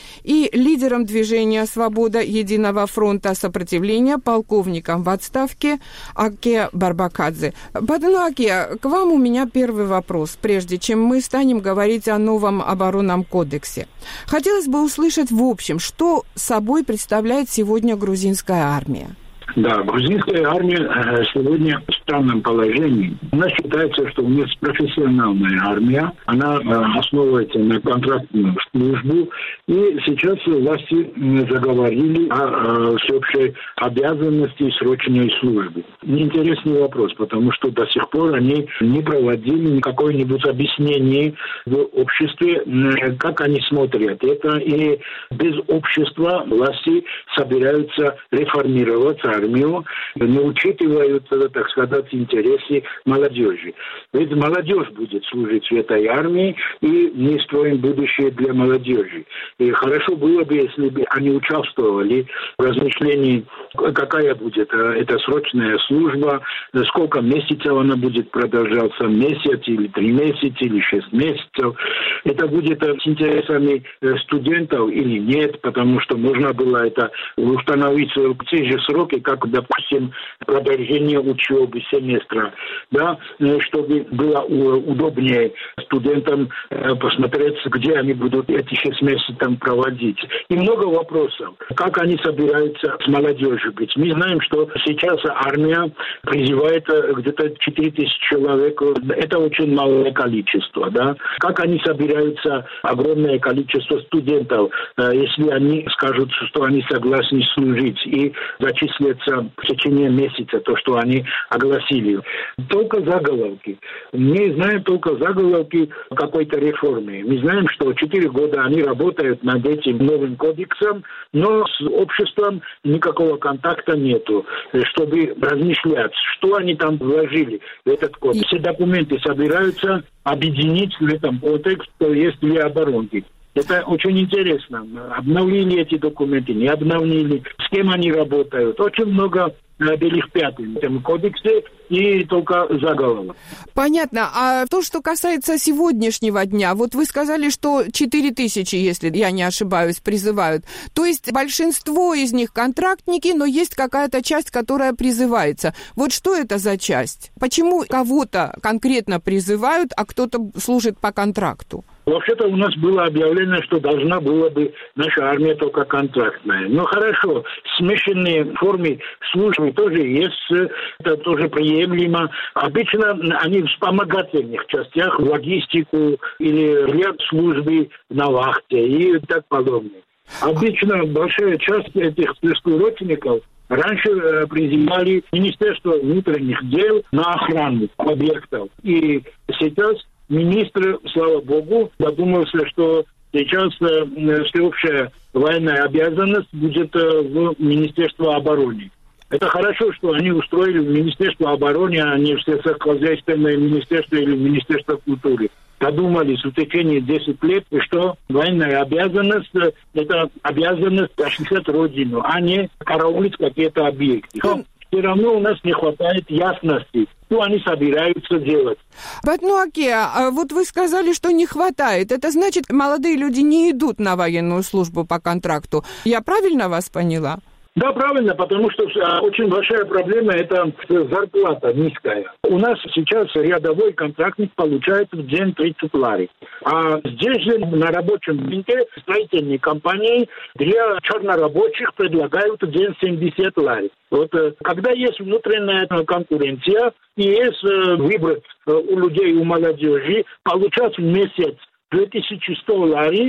и лидером движения «Свобода Единого фронта сопротивления» полковником в отставке Аке Барбакадзе. Бадыну Аке, к вам у меня первый вопрос, прежде чем мы станем говорить о новом оборонном кодексе. Хотелось бы услышать в общем, что собой представляет сегодня грузинская армия. Да, грузинская армия сегодня в странном положении. Она считается, что у нас профессиональная армия. Она основывается на контрактную службу. И сейчас власти заговорили о всеобщей обязанности срочной службы. Интересный вопрос, потому что до сих пор они не проводили какое-нибудь объяснение в обществе, как они смотрят это. И без общества власти собираются реформировать армию, не учитывают, так сказать, интересы молодежи. Ведь молодежь будет служить в этой армии, и мы строим будущее для молодежи. И хорошо было бы, если бы они участвовали в размышлении, какая будет эта срочная служба, сколько месяцев она будет продолжаться, месяц или три месяца, или шесть месяцев. Это будет с интересами студентов или нет, потому что можно было это установить в те же сроки, как, допустим, продолжение учебы семестра, да, чтобы было удобнее студентам посмотреть, где они будут эти шесть месяцев там проводить. И много вопросов. Как они собираются с молодежью быть? Мы знаем, что сейчас армия призывает где-то четыре тысячи человек. Это очень малое количество, да. Как они собираются огромное количество студентов, если они скажут, что они согласны служить и зачислятся в течение месяца, то, что они огласили. Только заголовки. Мы знаем только заголовки какой-то реформы. Мы знаем, что четыре года они работают над этим новым кодексом, но с обществом никакого контакта нету, чтобы размышлять, что они там вложили в этот кодекс. Все документы собираются объединить в этом кодексе, то есть для оборонки. Это очень интересно. Обновили эти документы, не обновили, с кем они работают. Очень много белых пятен в этом кодексе и только заголовок. Понятно. А то, что касается сегодняшнего дня, вот вы сказали, что четыре тысячи, если я не ошибаюсь, призывают. То есть большинство из них контрактники, но есть какая-то часть, которая призывается. Вот что это за часть? Почему кого-то конкретно призывают, а кто-то служит по контракту? Вообще-то у нас было объявлено, что должна была бы наша армия только контрактная. Но хорошо, смешанные формы службы тоже есть, это тоже приемлемо. Обычно они в вспомогательных частях, в логистику или ряд службы на вахте и так подобное. Обычно большая часть этих спецурочников раньше э, призывали Министерство внутренних дел на охрану объектов. И сейчас министр, слава богу, задумался, что сейчас э, всеобщая военная обязанность будет э, в Министерство обороны. Это хорошо, что они устроили в Министерство обороны, а не в сельскохозяйственное министерство или в Министерство культуры. Додумались в течение десяти лет, что военная обязанность – это обязанность защищать родину, а не караулить какие-то объекты. Но все равно у нас не хватает ясности, что они собираются делать. Бадыну Аке, вот вы сказали, что не хватает. Это значит, молодые люди не идут на военную службу по контракту. Я правильно вас поняла? Да, правильно, потому что очень большая проблема – это зарплата низкая. У нас сейчас рядовой контрактник получает в день тридцать лари. А здесь же на рабочем рынке строительные компании для чернорабочих предлагают в день семьдесят лари. Вот когда есть внутренняя конкуренция и есть выбор у людей, у молодежи, получать в месяц две тысячи сто лари,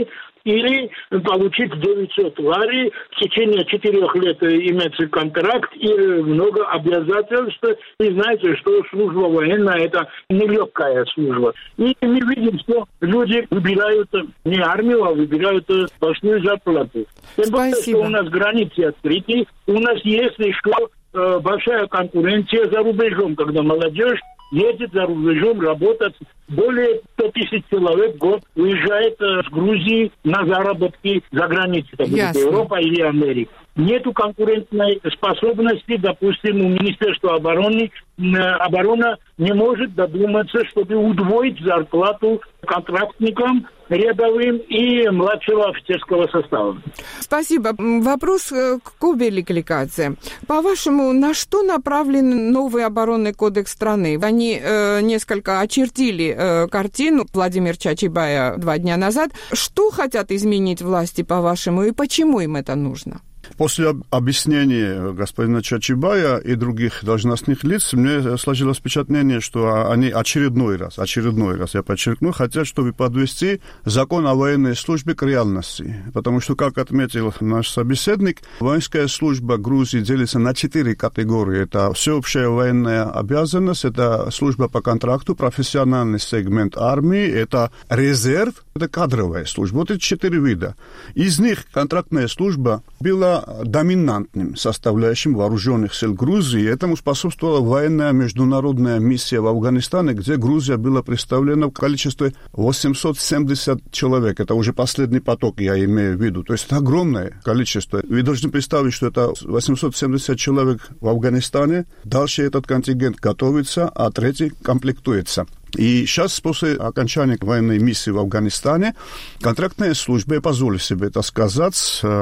или получить девятьсот лари, в течение четырех лет иметь контракт и много обязательств. И знаете, что служба военная – это нелегкая служба. И мы видим, что люди выбирают не армию, а выбирают большую зарплату. Тем более, что у нас границы открыты, у нас есть еще э, большая конкуренция за рубежом, когда молодежь едет за рубежом работать. Более ста тысяч человек в год уезжает э, с Грузии на заработки за границей, это будет Европа или Америка. Нету конкурентной способности, допустим, у Министерства обороны, э, оборона не может додуматься, чтобы удвоить зарплату контрактникам, рядовым и младшего офицерского состава. Спасибо. Вопрос к обе делегации. По-вашему, на что направлен новый оборонный кодекс страны? Они э, несколько очертили э, картину Владимира Чачибая два дня назад. Что хотят изменить власти, по-вашему, и почему им это нужно? После объяснения господина Чачибая и других должностных лиц мне сложилось впечатление, что они очередной раз, очередной раз, я подчеркну, хотят, чтобы подвести закон о военной службе к реальности. Потому что, как отметил наш собеседник, воинская служба Грузии делится на четыре категории. Это всеобщая военная обязанность, это служба по контракту, профессиональный сегмент армии, это резерв, это кадровая служба. Вот эти четыре вида. Из них контрактная служба была доминантным составляющим вооруженных сил Грузии. Этому способствовала военная международная миссия в Афганистане, где Грузия была представлена в количестве восемьсот семьдесят человек. Это уже последний поток, я имею в виду. То есть это огромное количество. Вы должны представить, что это восемьсот семьдесят человек в Афганистане. Дальше этот контингент готовится, а третий комплектуется. И сейчас, после окончания военной миссии в Афганистане, контрактная служба, я позволю себе это сказать,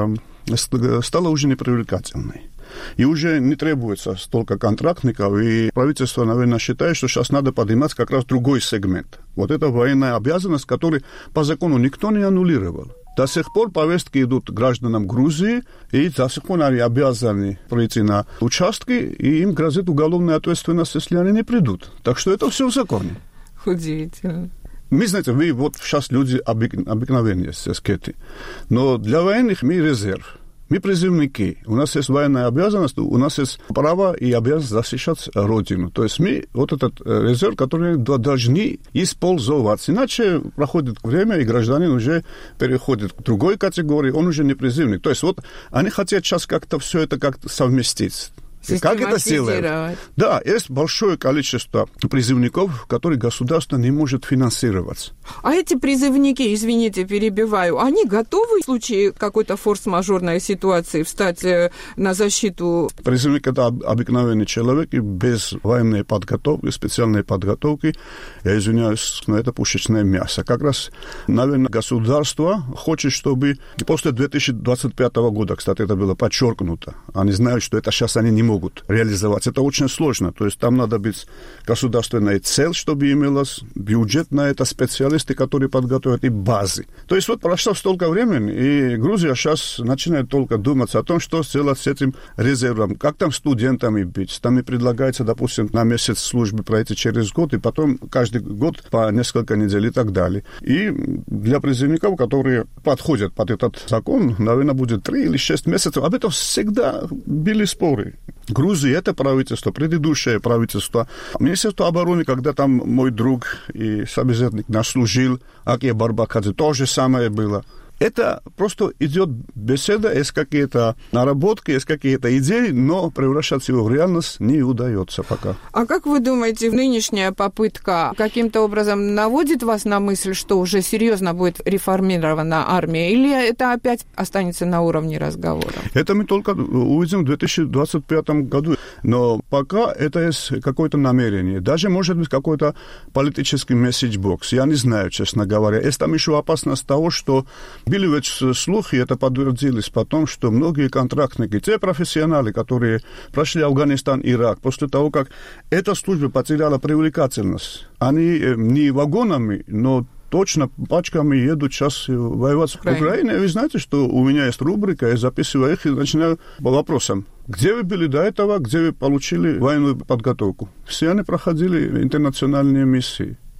стала уже непривлекательной. И уже не требуется столько контрактников, и правительство, наверное, считает, что сейчас надо поднимать как раз другой сегмент. Вот это военная обязанность, которую по закону никто не аннулировал. До сих пор повестки идут гражданам Грузии, и до сих пор они обязаны прийти на участки, и им грозит уголовная ответственность, если они не придут. Так что это все в законе. Удивительно. Мы, знаете, мы вот сейчас люди обык... обыкновенные, скеты. Но для военных мы резерв. Мы призывники. У нас есть военная обязанность, у нас есть право и обязанность защищать Родину. То есть мы вот этот резерв, который должны использовать. Иначе проходит время, и гражданин уже переходит к другой категории, он уже не призывник. То есть вот они хотят сейчас как-то все это как-то совместить. Как это сделать? Да, есть большое количество призывников, которые государство не может финансировать. А эти призывники, извините, перебиваю, они готовы в случае какой-то форс-мажорной ситуации встать на защиту? Призывник – это обыкновенный человек, и без военной подготовки, специальной подготовки, я извиняюсь, но это пушечное мясо. Как раз, наверное, государство хочет, чтобы после две тысячи двадцать пятого года, кстати, это было подчеркнуто, они знают, что это сейчас они не могут могут реализовать. Это очень сложно. То есть там надо быть государственной цель, чтобы имелось бюджет на это, специалисты, которые подготовят, и базы. То есть вот прошло столько времени, и Грузия сейчас начинает только думать о том, что сделать с этим резервом. Как там студентами быть? Там и предлагается, допустим, на месяц службы пройти через год, и потом каждый год по несколько недель и так далее. И для призывников, которые подходят под этот закон, наверное, будет три или шесть месяцев. Об этом всегда были споры. Грузии это правительство, предыдущее правительство. Министерство обороны, когда там мой друг и собеседник наш служил, Акия Барбакадзе, то же самое было. Это просто идет беседа, есть какие-то наработки, есть какие-то идеи, но превращать его в реальность не удается пока. А как вы думаете, нынешняя попытка каким-то образом наводит вас на мысль, что уже серьезно будет реформирована армия, или это опять останется на уровне разговора? Это мы только увидим в две тысячи двадцать пятом году. Но пока это есть какое-то намерение. Даже, может быть, какой-то политический месседж-бокс. Я не знаю, честно говоря. Есть там еще опасность того, что были ведь слухи, это подтвердилось потом, что многие контрактники, те профессионалы, которые прошли Афганистан, Ирак, после того, как эта служба потеряла привлекательность, они не вагонами, но точно пачками едут сейчас воевать в Украине. Вы знаете, что у меня есть рубрика, я записываю их и начинаю по вопросам. Где вы были до этого, где вы получили военную подготовку? Все они проходили интернациональные миссии.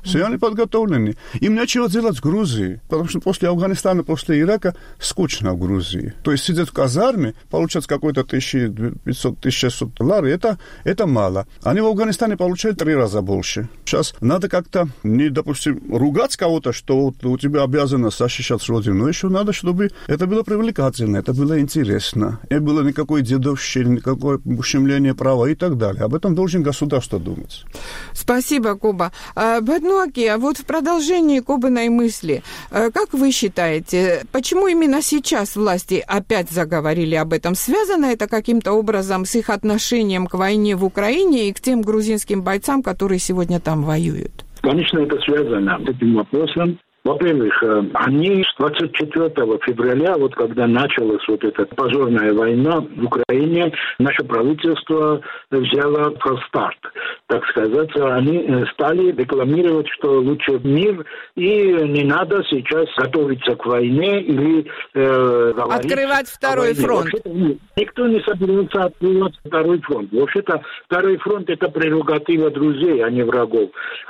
Все они подготовлены. Им нечего делать в Грузии, потому что после Афганистана, после Ирака скучно в Грузии. То есть сидят в казарме, получать какой-то тысяча пятьсот - тысяча шестьсот долларов, это, это мало. Они в Афганистане получают три раза больше. Сейчас надо как-то, не, допустим, ругать кого-то, что вот у тебя обязанность защищать родину, но еще надо, чтобы это было привлекательно, это было интересно. Не было никакой дедовщины, никакое ущемление права и так далее. Об этом должен государство думать. Спасибо, Коба. Баднуаки, а вот в продолжении Кобиной мысли, как вы считаете, почему именно сейчас власти опять заговорили об этом? Связано это каким-то образом с их отношением к войне в Украине и к тем грузинским бойцам, которые сегодня там воюют? Конечно, это связано с этим вопросом. Во-первых, они с двадцать четвёртого февраля, вот когда началась вот эта позорная война в Украине, наше правительство взяло фальстарт, так сказать. Они стали рекламировать, что лучше мир, и не надо сейчас готовиться к войне или э, говорить открывать второй фронт. Вообще-то, никто не собирается открывать второй фронт. Вообще-то второй фронт – это прерогатива друзей, а не врагов.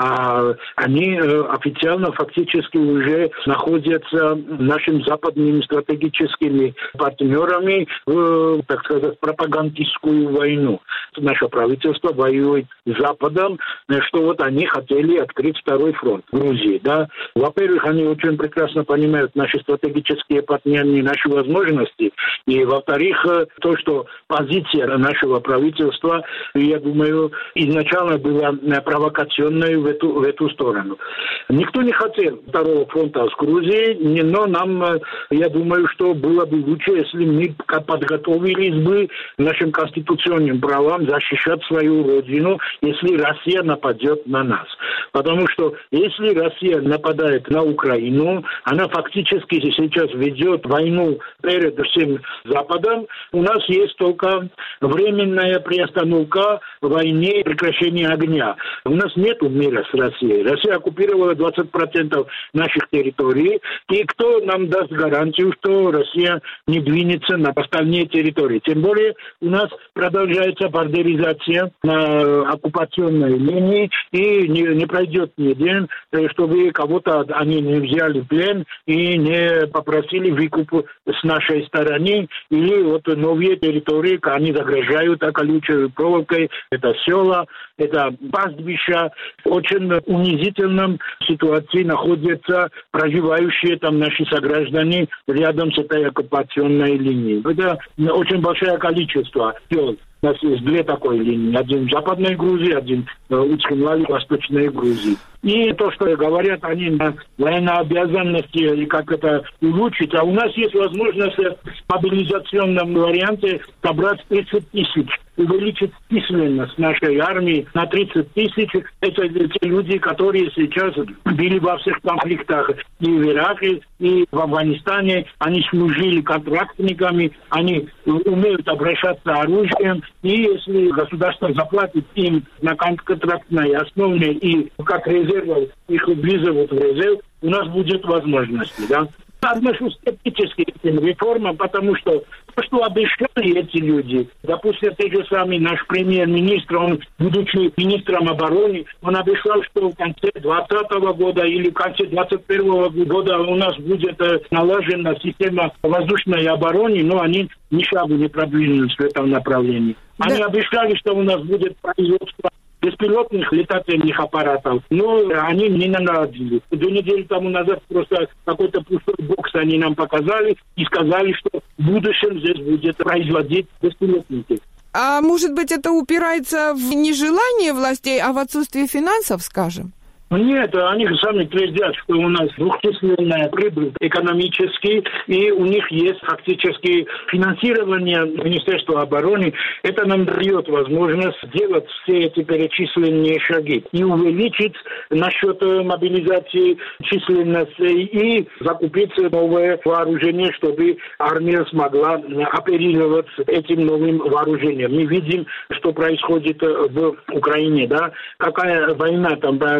А они э, официально фактически уже находятся нашими западными стратегическими партнерами в, так сказать, пропагандистскую войну. Наше правительство воюет с Западом, что вот они хотели открыть второй фронт в Грузии. Да? Во-первых, они очень прекрасно понимают наши стратегические партнеры, наши возможности. И, во-вторых, то, что позиция нашего правительства, я думаю, изначально была провокационной в эту, в эту сторону. Никто не хотел второго фронта с Грузией, но нам, я думаю, что было бы лучше, если мы подготовились бы нашим конституционным правам защищать свою родину, если Россия нападет на нас. Потому что если Россия нападает на Украину, она фактически сейчас ведет войну перед всем Западом. У нас есть только временная приостановка войны, прекращение огня. У нас нет мира с Россией. Россия оккупировала двадцать процентов наших территорий. И кто нам даст гарантию, что Россия не двинется на остальные территории? Тем более у нас продолжается бандеризация на оккупационной линии, и не, не пройдет ни день, чтобы кого-то они не взяли в плен и не попросили выкуп с нашей стороны, или вот новые территории, они загрожают колючей проволокой, это села, это пастбища. Очень унизительном ситуации находятся проживающие там наши сограждане рядом с этой оккупационной линией. Это очень большое количество сел. У нас есть две такой линии. Один в Западной Грузии, один в Уцкенвале, Восточной Грузии. И то, что говорят они на военнообязанности и как это улучшить. А у нас есть возможность в мобилизационном варианте собрать тридцать тысяч. Увеличить численность нашей армии на тридцать тысяч. Это те люди, которые сейчас были во всех конфликтах и в Ираке, и в Афганистане. Они служили контрактниками, они умеют обращаться оружием. И если государство заплатит им на контрактной основе и как резерв, их вызовут в резерв, у нас будет возможность, да. Отношусь скептически к этим реформам, потому что то, что обещали эти люди, допустим, те же самый наш премьер-министр, он, будучи министром обороны, он обещал, что в конце двадцатого года или в конце двадцать первого года у нас будет налажена система воздушной обороны, но они ни шагу не продвинулись в этом направлении. Они да. обещали, что у нас будет производство беспилотных летательных аппаратов, но они не наладили. Две недели тому назад просто какой-то пустой бокс они нам показали и сказали, что в будущем здесь будет производить беспилотники. А может быть, это упирается в нежелание властей, а в отсутствие финансов, скажем? Нет, они сами твердят, что у нас двухчисленная прибыль экономически, и у них есть фактически финансирование Министерства обороны. Это нам дает возможность сделать все эти перечисленные шаги и увеличить насчет мобилизации численности и закупить новое вооружение, чтобы армия смогла оперировать этим новым вооружением. Мы видим, что происходит в Украине, да, какая война там происходит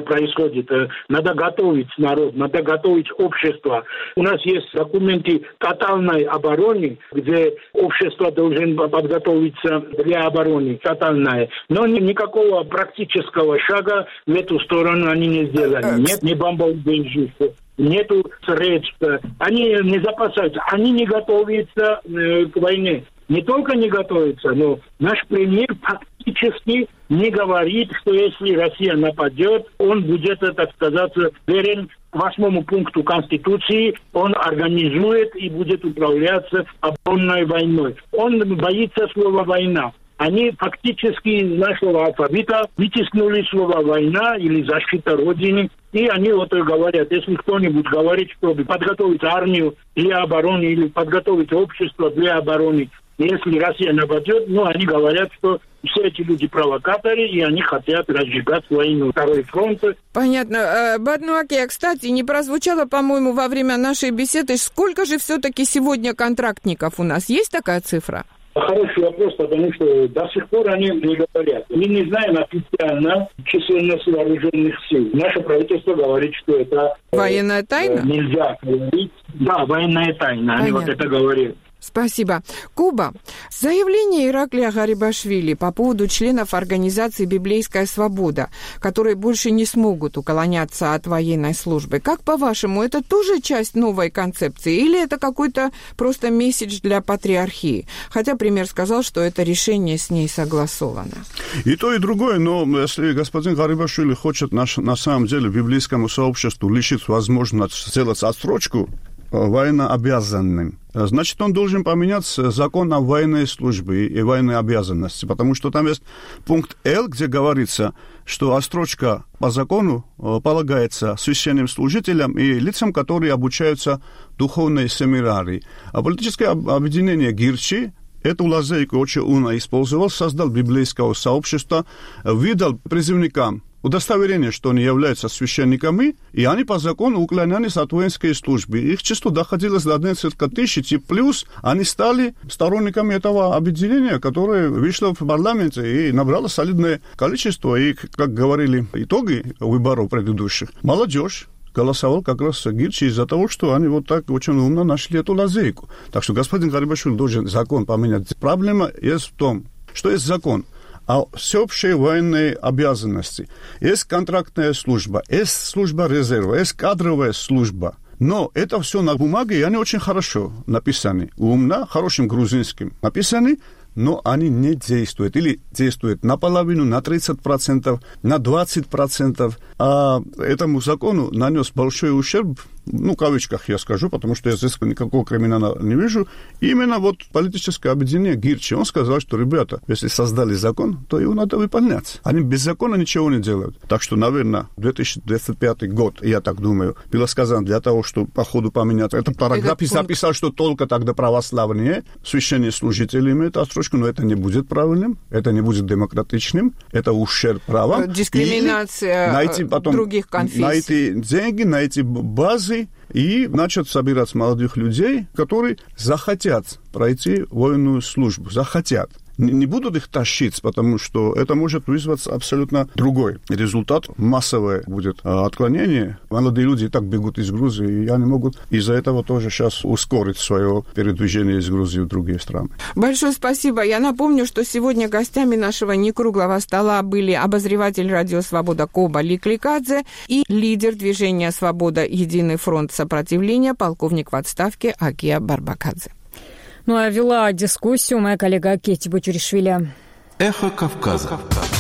происходит. Надо готовить народ, надо готовить общество. У нас есть документы тотальной обороны, где общество должен подготовиться для обороны тотальной. Но никакого практического шага в эту сторону они не сделали. Нет ни бомбоубежищ, нету средств. Они не запасаются, они не готовятся э, к войне. Не только не готовятся, но наш премьер фактически не говорит, что если Россия нападет, он будет, так сказать, верен восьмому пункту Конституции, он организует и будет управляться оборонной войной. Он боится слова «война». Они фактически из нашего алфавита вытеснули слово «война» или «защита Родины». И они вот говорят, если кто-нибудь говорит, чтобы подготовить армию для обороны или подготовить общество для обороны, если Россия нападет, ну, они говорят, что все эти люди провокаторы, и они хотят разжигать войну. Второй фронт. Понятно. Баднуаке, кстати, не прозвучало, по-моему, во время нашей беседы, сколько же все-таки сегодня контрактников у нас? Есть такая цифра? Хороший вопрос, потому что до сих пор они не говорят. Мы не знаем официально численность вооруженных сил. Наше правительство говорит, что это... Военная тайна? Э, нельзя говорить. Да, военная тайна. Понятно. Они вот это говорят. Спасибо. Куба. Заявление Ираклия Гарибашвили по поводу членов организации «Библейская свобода», которые больше не смогут уклоняться от военной службы. Как, по-вашему, это тоже часть новой концепции или это какой-то просто месседж для патриархии? Хотя премьер сказал, что это решение с ней согласовано. И то, и другое, но если господин Гарибашвили хочет на, на самом деле библейскому сообществу лишить возможность сделать отсрочку военнообязанным, значит, он должен поменять закон о военной службе и военной обязанности, потому что там есть пункт Л, где говорится, что отсрочка по закону полагается священным служителям и лицам, которые обучаются в духовной семинарии. А политическое объединение Гирчи эту лазейку очень умно использовал, создал библейское сообщество, выдал призывникам удостоверение, что они являются священниками, и они по закону уклонялись от воинской службы. Их число доходило до несколько тысяч, и плюс они стали сторонниками этого объединения, которое вышло в парламенте и набрало солидное количество. И, как говорили итоги выборов предыдущих, молодежь голосовал как раз Гирчи из-за того, что они вот так очень умно нашли эту лазейку. Так что господин Гарибашвили должен закон поменять. Проблема есть в том, что есть закон, а всеобщие военные обязанности. Есть контрактная служба, есть служба резерва, есть кадровая служба. Но это все на бумаге, и они очень хорошо написаны. Умно, хорошим грузинским написаны, но они не действуют. Или действуют наполовину, на тридцать процентов, на двадцать процентов. А этому закону нанес большой ущерб, ну, в кавычках я скажу, потому что я здесь никакого криминала не вижу. Именно вот политическое объединение Гирчи, он сказал, что, ребята, если создали закон, то его надо выполнять. Они без закона ничего не делают. Так что, наверное, две тысячи двадцать пятый год, я так думаю, было сказано для того, чтобы по ходу поменять. Это параграф записал, что только тогда православные священнослужители имеют отсрочку, но это не будет правильным, это не будет демократичным, это ущерб правам. Дискриминация найти потом, других конфессий. Найти деньги, найти базы, и начать собирать молодых людей, которые захотят пройти военную службу, захотят. Не будут их тащить, потому что это может вызвать абсолютно другой результат. Массовое будет отклонение. Молодые люди и так бегут из Грузии, и они могут из-за этого тоже сейчас ускорить свое передвижение из Грузии в другие страны. Большое спасибо. Я напомню, что сегодня гостями нашего некруглого стола были обозреватель радио «Свобода» Коба Ликликадзе и лидер движения «Свобода. Единый фронт сопротивления» полковник в отставке Акия Барбакадзе. Ну а вела дискуссию моя коллега Кетти Бочуришвили. Эхо Кавказа.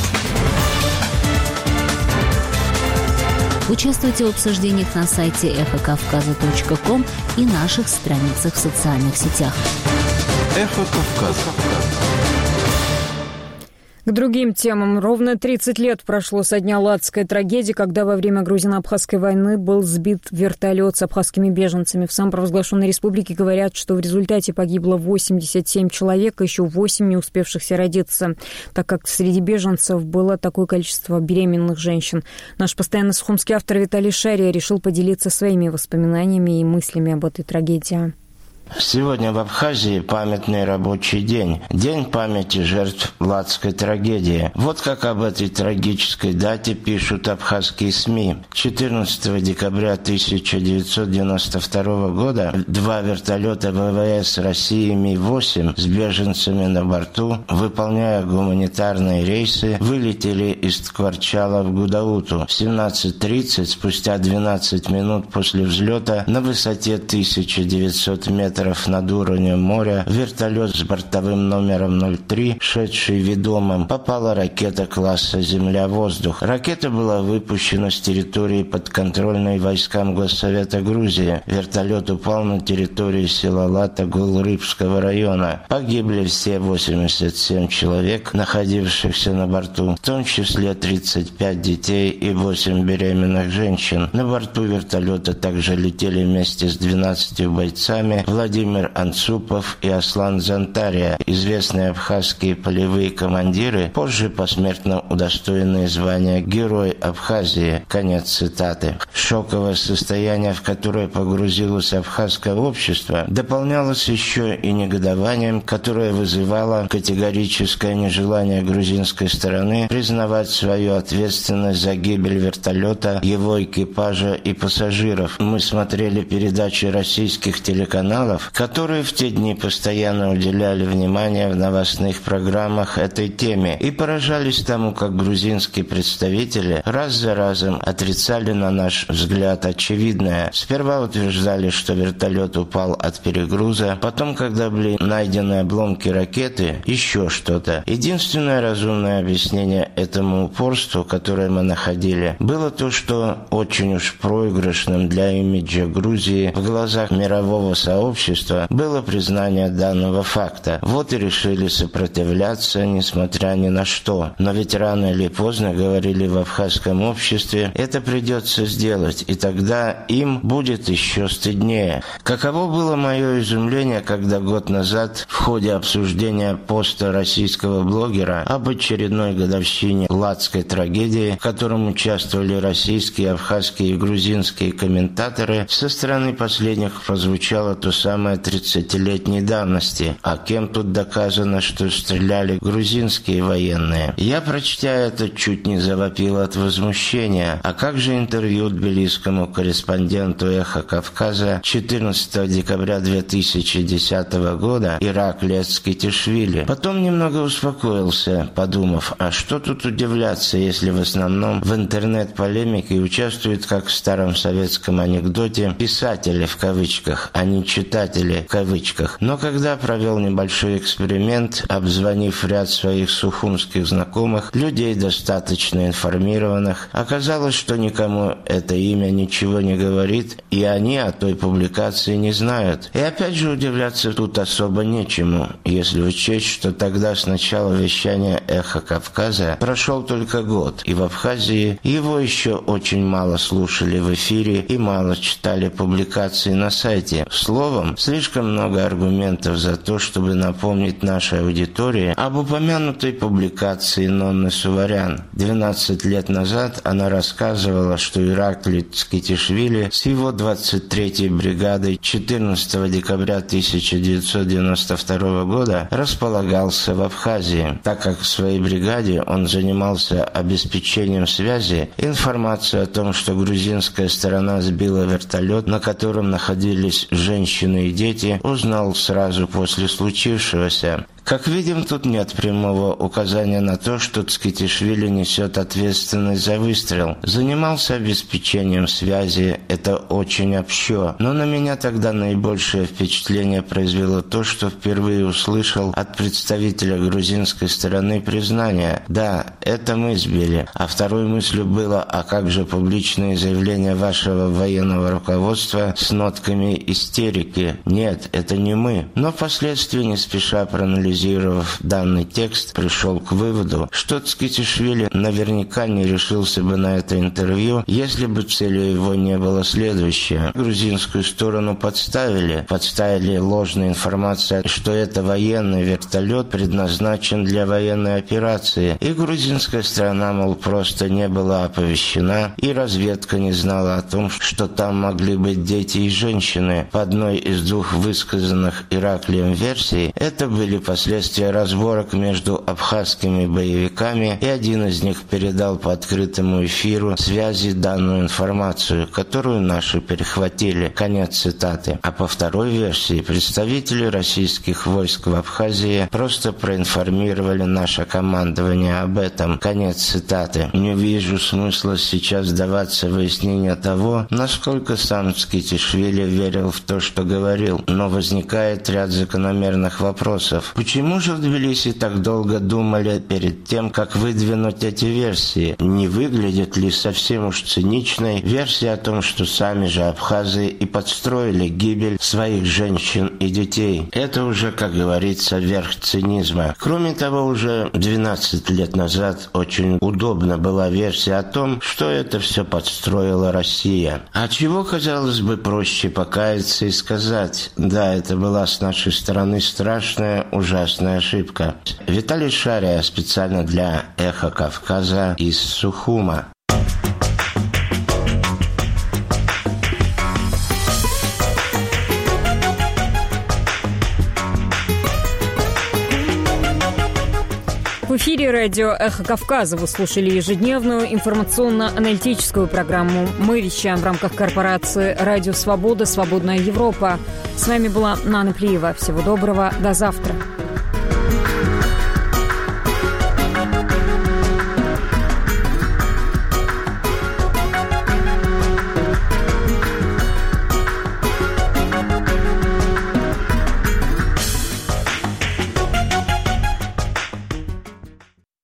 Участвуйте в обсуждениях на сайте эхо кавказа точка ком и наших страницах в социальных сетях. Эхо Кавказа. К другим темам. Ровно тридцать лет прошло со дня Ладской трагедии, когда во время грузино-абхазской войны был сбит вертолет с абхазскими беженцами. В самопровозглашенной республике говорят, что в результате погибло восемьдесят семь человек, и еще восемь не успевшихся родиться, так как среди беженцев было такое количество беременных женщин. Наш постоянно сухумский автор Виталий Шария решил поделиться своими воспоминаниями и мыслями об этой трагедии. Сегодня в Абхазии памятный рабочий день. День памяти жертв Ладской трагедии. Вот как об этой трагической дате пишут абхазские СМИ. четырнадцатого декабря тысяча девятьсот девяносто второго года два вертолета ВВС России Ми восемь с беженцами на борту, выполняя гуманитарные рейсы, вылетели из Ткварчала в Гудауту. В семнадцать тридцать, спустя двенадцать минут после взлета, на высоте тысяча девятьсот метров над уровнем моря, вертолет с бортовым номером ноль три, шедший ведомым, попала ракета класса «Земля-воздух». Ракета была выпущена с территории подконтрольной войскам Госсовета Грузии. Вертолет упал на территории села Лата Гулрыбского района. Погибли все восемьдесят семь человек, находившихся на борту, в том числе тридцать пять детей и восемь беременных женщин. На борту вертолета также летели вместе с двенадцатью бойцами Владимир Анцупов и Аслан Зантария, известные абхазские полевые командиры, позже посмертно удостоенные звания Герой Абхазии. Конец цитаты. Шоковое состояние, в которое погрузилось абхазское общество, дополнялось еще и негодованием, которое вызывало категорическое нежелание грузинской стороны признавать свою ответственность за гибель вертолета, его экипажа и пассажиров. Мы смотрели передачи российских телеканалов, которые в те дни постоянно уделяли внимание в новостных программах этой теме и поражались тому, как грузинские представители раз за разом отрицали, на наш взгляд, очевидное. Сперва утверждали, что вертолет упал от перегруза, потом, когда были найдены обломки ракеты, еще что-то. Единственное разумное объяснение этому упорству, которое мы находили, было то, что очень уж проигрышным для имиджа Грузии в глазах мирового сообщества было признание данного факта. Вот и решили сопротивляться, несмотря ни на что. Но ведь рано или поздно, говорили в абхазском обществе, это придется сделать, и тогда им будет еще стыднее. Каково было мое изумление, когда год назад в ходе обсуждения поста российского блогера об очередной годовщине Ладской трагедии, в котором участвовали российские, абхазские и грузинские комментаторы, со стороны последних прозвучало то самое тридцатилетней давности. А кем тут доказано, что стреляли грузинские военные? Я, прочтя это, чуть не завопил от возмущения. А как же интервью тбилисскому корреспонденту «Эхо Кавказа» четырнадцатого декабря две тысячи десятого года Ираклия Цкитишвили? Потом немного успокоился, подумав, а что тут удивляться, если в основном в интернет-полемике участвуют, как в старом советском анекдоте, писатели в кавычках, а не читатели в кавычках. Но когда провел небольшой эксперимент, обзвонив ряд своих сухумских знакомых, людей достаточно информированных, оказалось, что никому это имя ничего не говорит, и они о той публикации не знают. И опять же удивляться тут особо нечему, если учесть, что тогда с начала вещания «Эхо Кавказа» прошел только год, и в Абхазии его еще очень мало слушали в эфире и мало читали публикации на сайте. Словом, слишком много аргументов за то, чтобы напомнить нашей аудитории об упомянутой публикации Нонны Суварян. двенадцать лет назад она рассказывала, что Ираклий Цкитишвили с его двадцать третьей бригадой четырнадцатого декабря тысяча девятьсот девяносто второго года располагался в Абхазии. Так как в своей бригаде он занимался обеспечением связи, информацию о том, что грузинская сторона сбила вертолет, на котором находились женщины и дети, узнал сразу после случившегося. Как видим, тут нет прямого указания на то, что Цкитишвили несет ответственность за выстрел. Занимался обеспечением связи, это очень общо. Но на меня тогда наибольшее впечатление произвело то, что впервые услышал от представителя грузинской стороны признание: да, это мы сбили. А второй мыслью было: а как же публичные заявления вашего военного руководства с нотками истерики? Нет, это не мы. Но впоследствии, не спеша проанализировав проанализировав данный текст, пришел к выводу, что Цкитишвили наверняка не решился бы на это интервью, если бы целью его не было следующее. Грузинскую сторону подставили, подставили ложную информацию, что это военный вертолет предназначен для военной операции, и грузинская сторона, мол, просто не была оповещена, и разведка не знала о том, что там могли быть дети и женщины. По одной из двух высказанных Ираклием версий, это были последствия разборок между абхазскими боевиками, и один из них передал по открытому эфиру связи данную информацию, которую наши перехватили. Конец цитаты. А по второй версии, представители российских войск в Абхазии просто проинформировали наше командование об этом. Конец цитаты. Не вижу смысла сейчас даваться в выяснение того, насколько сам Цкитишвили верил в то, что говорил. Но возникает ряд закономерных вопросов. Почему же в Тбилиси так долго думали перед тем, как выдвинуть эти версии? Не выглядит ли совсем уж циничной версия о том, что сами же абхазы и подстроили гибель своих женщин и детей? Это уже, как говорится, верх цинизма. Кроме того, уже двенадцать лет назад очень удобна была версия о том, что это все подстроила Россия. А чего, казалось бы, проще покаяться и сказать: да, это была с нашей стороны страшная, ужасная ошибка. Виталий Шария специально для «Эхо Кавказа» из Сухума. В эфире радио «Эхо Кавказа» вы слушали ежедневную информационно-аналитическую программу. Мы вещаем в рамках корпорации «Радио Свобода. Свободная Европа». С вами была Нана Плиева. Всего доброго. До завтра.